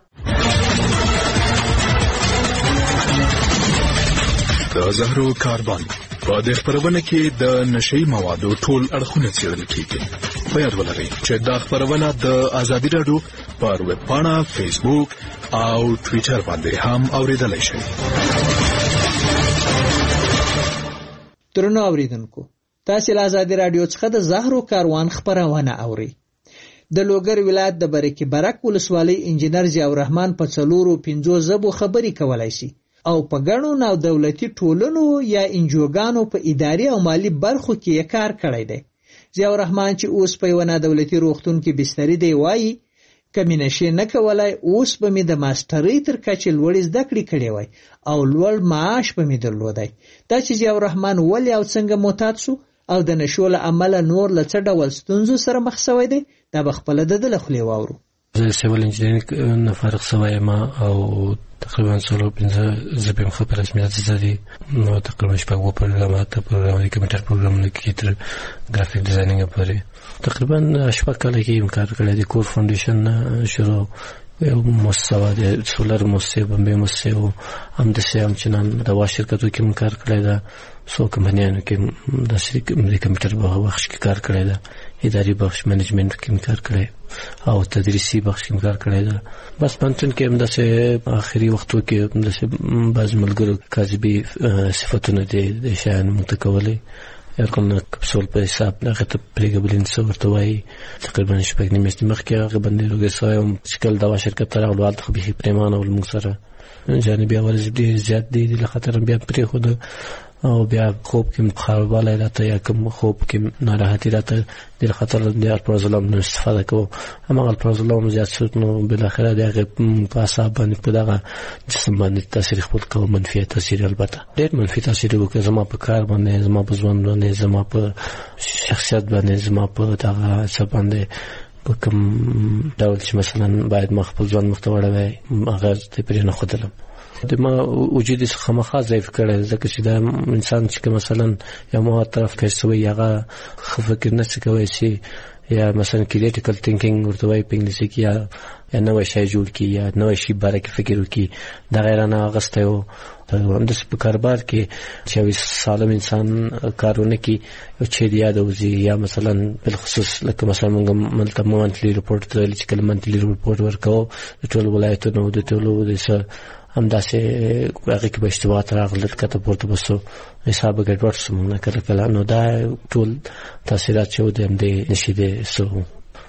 د زهرو کاربان په دې خبرونه کې د نشئی موادو ټول اړخونه څېړل کیږي په یاد ولرئ چې دا خبرونه د ازادي رادیو پر ویب پاڼه فیسبوک او ټوئیټر باندې هم اوریدلای شئ درنو اوریدونکو تاسو له ازادي رادیو څخه د زهرو کاروان خبرونه اوري د لوګر ولایت د برکې برک ولسوالۍ انجنیر ضیاء الرحمن په 4-5 زبو خبري کولای شي او په ګڼو نو دولتي ټولنو یا انجوګانو په اداري او مالی برخو کې کار کړی دی ضیاء الرحمن چې اوس په یو دولتي روغتون کې بستری دی وایي کمی نشي نه کولای اوس به مې د ماسترۍ تر کچې لوړې زده کړې کړې وای او لوړ معاش به مې درلودای دا چې ضیاء الرحمن ولې او څنګه معتاد شو او د نشو له امله نور له څه ډول ستونزو سره مخ شوی دی دا به خپله د ده له خولې واورو زه سیول انجینرینګ نه فارغ شوی یم او تقریبا 4-5 زبیم خبر رسمیت زدی نو تقریبا شپږ پروګرامات پروګرامونه کمپیوټر پروګرامونه کې تر ګرافیک ډیزاینینګ پورې تقریبا شپږ کال کې کار کړی دی کور فاونډیشن شروع یو مؤسسه د سولر مؤسسه بمبه مؤسسه او هم د سیام چنان د وا شرکتو کې کار کړی دا سو کمپنیانو کې د کمپیوټر په بخش کې کار کړی دا اداري بخش منیجمنت کې کار کړی او تدریسي بخش کې کار کړی دا بس پنځن کې هم د اخري وختو کې د بعض ملګرو کاذبي صفاتونه د شان متکولې یرکن کپسول په حساب هغه ته پریګبلین څو ورته وایي تقریبا شپږ نیمه مخکې هغه باندې لوګسایم شکل دا شرکت تر غوړ خو به پریمانه ول موږ سره جانبي اول زیات دي له خطر بیا پرې خود او بیا خوب کې خرابوالی راته یا کوم خوب کې ناراحتي راته د خطر د الپرازولام نه استفاده کوم اما الپرازولام زیات شو نو بل اخره دغه په اعصاب باندې په دغه جسم باندې تاثیر خپل کوم منفي تاثیر البته ډېر منفي تاثیر وکړ زما په کار باندې زما په ژوند باندې زما په شخصیت باندې زما په دغه څه باندې په کوم ډول چې مثلا باید ما خپل ځوان مختوړ وای هغه ته پرې نه خدلم د ما وجود څخه مخه ضعیف کړي ځکه چې دا انسان چې مثلا یو ما طرف کې سوی هغه فکر نه کوي چې یا مثلا کریټیکل تھینکینګ ورته وایي په انګلیسي کې یا نوې شی جوړ کی یا نوې شی باره کې فکر وکړي دا غیر نه غسته یو د کاروبار کې چې سالم انسان کارونه کې او چې یاد اوځي یا مثلا بل خصوص لکه مثلا موږ ملته مانتلی رپورټ ته چې کله مانتلی رپورټ ورکو ټول ولایتونو د ټولو د هم داسې هغه کې به اشتباهات راغلل کته پورته بسو حساب ګډوډ سمونه کله نو دا ټول تاثیرات چې ودم دي نشي دي سو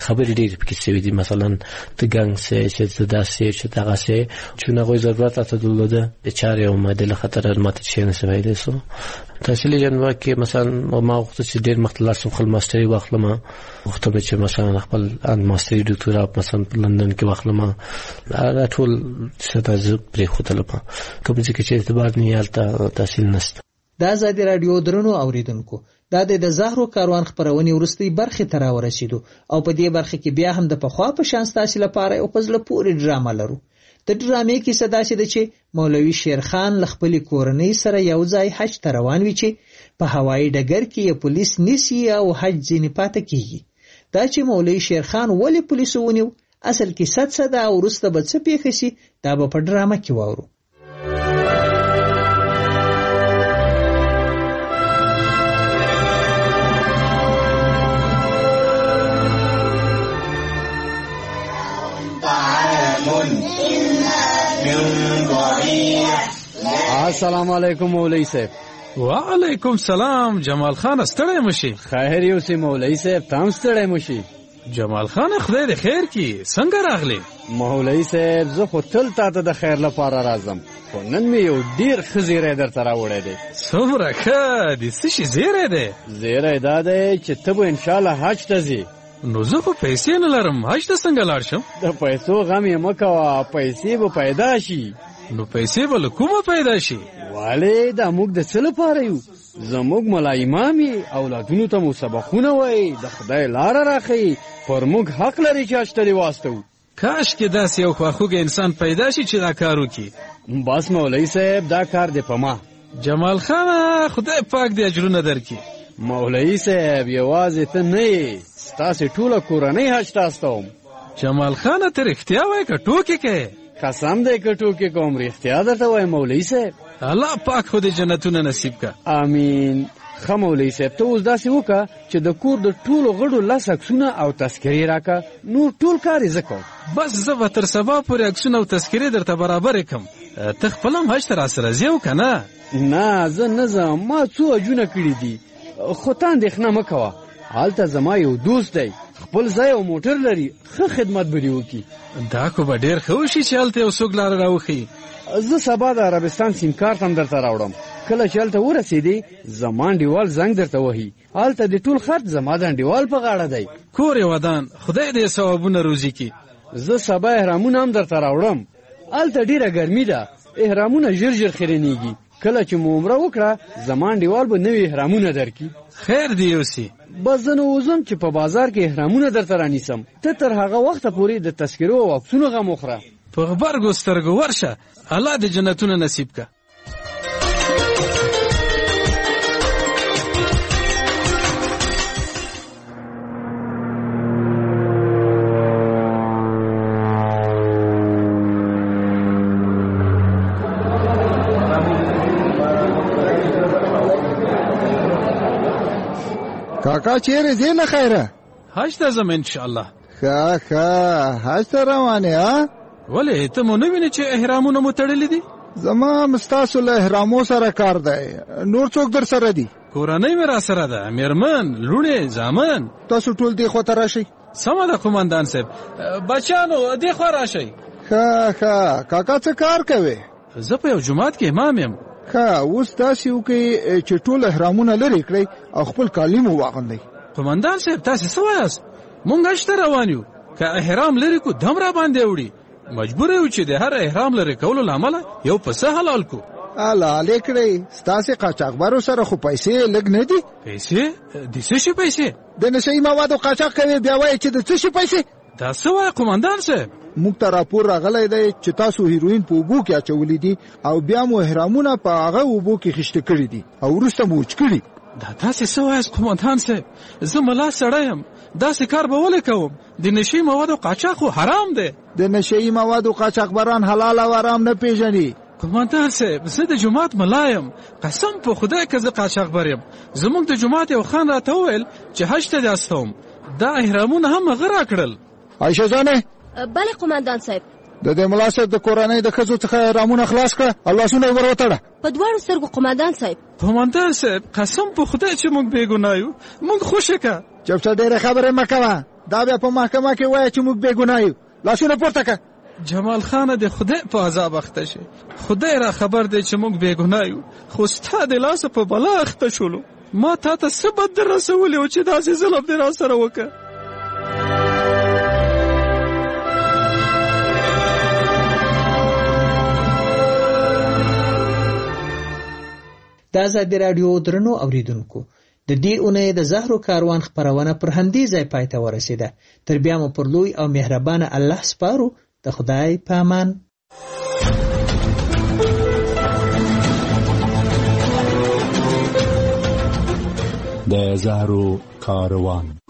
خبرې ډېرې پکې شوي دي مثلا ته ګنګ سې چې ته داسې چې دغه سې چې هغوی ضرورت راته درلوده د چارې او مادې له خطره ماته شی نشي ویلی سو تحصیلي جنبه کې مثلا ما غوښتل چې ډېر مخکې لاړ شم خپل ماسټري واخلم غوښتل مې چې مثلا خپل ماسټري ډاکټورا مثلا په لندن کې واخلم دا ټول څه ته زه پرېښودلم کوم ځای کې چې اعتبار نه یې هلته تحصیل نشته. د ازادي راډیو درنو اوریدونکو دا د زهرو کاروان خپرونې وروستۍ برخې ته راورسېدو او په دې برخه کې بیا هم د پخوا په شان ستاسو لپاره یو په زړه پورې ډرامه لرو. د ډرامې کیسه داسې ده چې مولوي شیرخان له خپلې کورنۍ سره یو ځای حج ته روان وي چې په هوایي ډګر کې یې پولیس نیسي او حج ځینې پاتې کیږي. دا چې مولوي شیرخان ولې پولیسو ونیو اصل کیسه څه ده او وروسته به څه پیښه شي دا به په ډرامه کې واورو. السلام علیکم مولوی صاحب. وعلیکم سلام جمال خان ستړی مشي. خیر یو سي مولوی صاحب تام ستړی مشي. جمال خان خدای دې خیر کی څنګه راغلی؟ مولوی صاحب زه خو تل تاته د خیر لپاره راځم خو نن مې یو ډیر ښه زیری درته راوړی دی. څومره ښه د څه شي زیری دی؟ زیری دا دی چې ته به انشاءالله حج ته ځې. نو زه خو پیسې نه لرم حج ته څنګه لاړ شم؟ د پیسو غم یې مه کوه پیسې به پیدا شي. نو پیسې به له کومه پیدا شي؟ والې دا موږ د څه لپاره یو؟ زموږ ملا امام یې اولادونو ته مو سبقونه وایي د خدای لاره راښیي پر موږ حق لري چې حج ته دې واستوو. کاشکې داسې یو خواخوږی انسان پیدا شي چې دا کار وکړي. بس مولوی صاحب دا کار دې په ما. جمال خانه خدای پاک دې اجرونه درکړي. مولوی صاحب یوازې ته نه یې ستاسې ټوله کورنۍ حج ته استوم. جمال خانه ته رښتیا وایې که ټوکې کوې؟ قسم دی که ټوکې کوم رښتیا درته وایم مولوی صاحب. الله پاک خو دې جنتونه نصیب که. آمین. ښه مولوی صاحب ته اوس داسې وکړه چې د کور د ټولو غړو 10 عکسونه او تذکرې راکړه نور ټول کار یې زه کوم. بس زه به تر سبا پورې عکسونه او تذکرې درته برابرې کړم. ته خپل هم حج ته راسره ځې او که نه؟ نه زه نه ځم ما څو حجونه کړي دي خو ته اندېښنه مه کوه هلته زما یو دوست دی خپل ځای او موټر لري ښه خدمت به دې وکړي. دا خو به ډېر ښه وشي چې هلته یو څوک لاره راوښیي. زه سبا د عربستان سیم کارت هم درته راوړم کله چې هلته ورسېدې زما انډیوال زنګ درته وهي هلته د ټول خرڅ زما د انډیوال په غاړه دی. کور یې ودان خدای دې ثوابونه روزي کړي. زه سبا احرامونه هم درته راوړم هلته ډېره ګرمي ده احرامونه ژر ژر خیرنېږي کله چې مو عمره وکړه زما انډیوال به نوي احرامونه درکړي. خیر دې یوسي. بس زه نو وځم چې په بازار کې احرامونه درته رانیسم ته تر هغه وخته پورې د تذکرو او عکسونو غم وخوره. په غبرګو سترګو ورشه الله دې جنتونه نصیب که. کاکا چیرې ځې نه خیره؟ حج ته ځم انشاءالله. ښه حج ته روان یې ها؟ ولې ته مو نه وینې چې احرامونه مو تړلي دي؟ زما هم ستاسو له احرامو سره کار دی نور څوک در سره دي؟ کورنۍ مې را سره ده مېرمن لوڼې زامن. تاسو ټول دې خواته راشئ. سمه ده قومندان صاحب بچیانو دې خوا راشئ. ښه کاکا څه کار کوې؟ زه په یو جومات کې امام یم. ښه اوس داسې وکړئ چې ټول احرامونه لرې کړئ او خپل کالي مو واغوندئ. قومندان صاحب تاسې څه وایاست؟ مونږ حج ته روان یو که احرام لرې کو دم را باندې وړي مجبور یو چې د هر احرام لرې کولو له امله یو پسه حلال کو. حلالې کړئ ستاسې قاچاقبرو سره خو پیسې لږ نه دي؟ پیسې؟ د څه شي پیسې؟ د نشهیي موادو قاچاق کوې بیا وایې چې د څه شي پیسې؟ دا څه وایه قومندان صاحب؟ موږ ته راپور راغلی دی چې تاسو هیروین په اوبو کې اچولي دي او بیا مو احرامونه په هغه اوبو کې خیشته کړي دي او وروسته مو وچ کړي. دا تاسې څه وایاست قومندان صاحب؟ زه ملا سړی یم داسې کار به ولې کوم؟ د نشهیي موادو قاچاق خو حرام دی. د نشهیي موادو قاچاقبران حلال او حرام نه پیژني. قومندان صاحب زه د جومات ملا یم قسم په خدای که زه قاچاقبر یم. زموږ د جومات یو خان راته وویل چې حج ته دې استوم دا احرامونه هم هغه راکړل. عایشه جانې. بله قومندان صاحب. د دې ملا صاحب د کورنۍ د ښځو څخه احرامونه خلاص کړه او لاسونه یې ور وتړه. په دواړو سترګو قومندان صاحب. قومندان صاحب قسم په خدای چې موږ بې ګناه یو موږ خوښه که. چپ ډېرې خبرې مه کوه دا بیا په محکمه کې وایي چې موږ بې ګناه یو. لاسونه پورته کړه. جمال خان د خدای په عذاب اخته شي. خدای را خبر دی چې موږ بې ګناه یو، خو ستا د لاسه په بلا اخته شولو. ما تا ته څه بد در رسولی و چې داسې ظلم دې را سره وکړه؟ د ازادي راډیو درنو اوریدونکو، د دې اونۍ د زهرو کاروان خپرونه پر همدې ځای پای ته ورسېده. تر بیا مو پر لوی او مهربانه الله سپارو. د خدای په امان. د زهرو کاروان.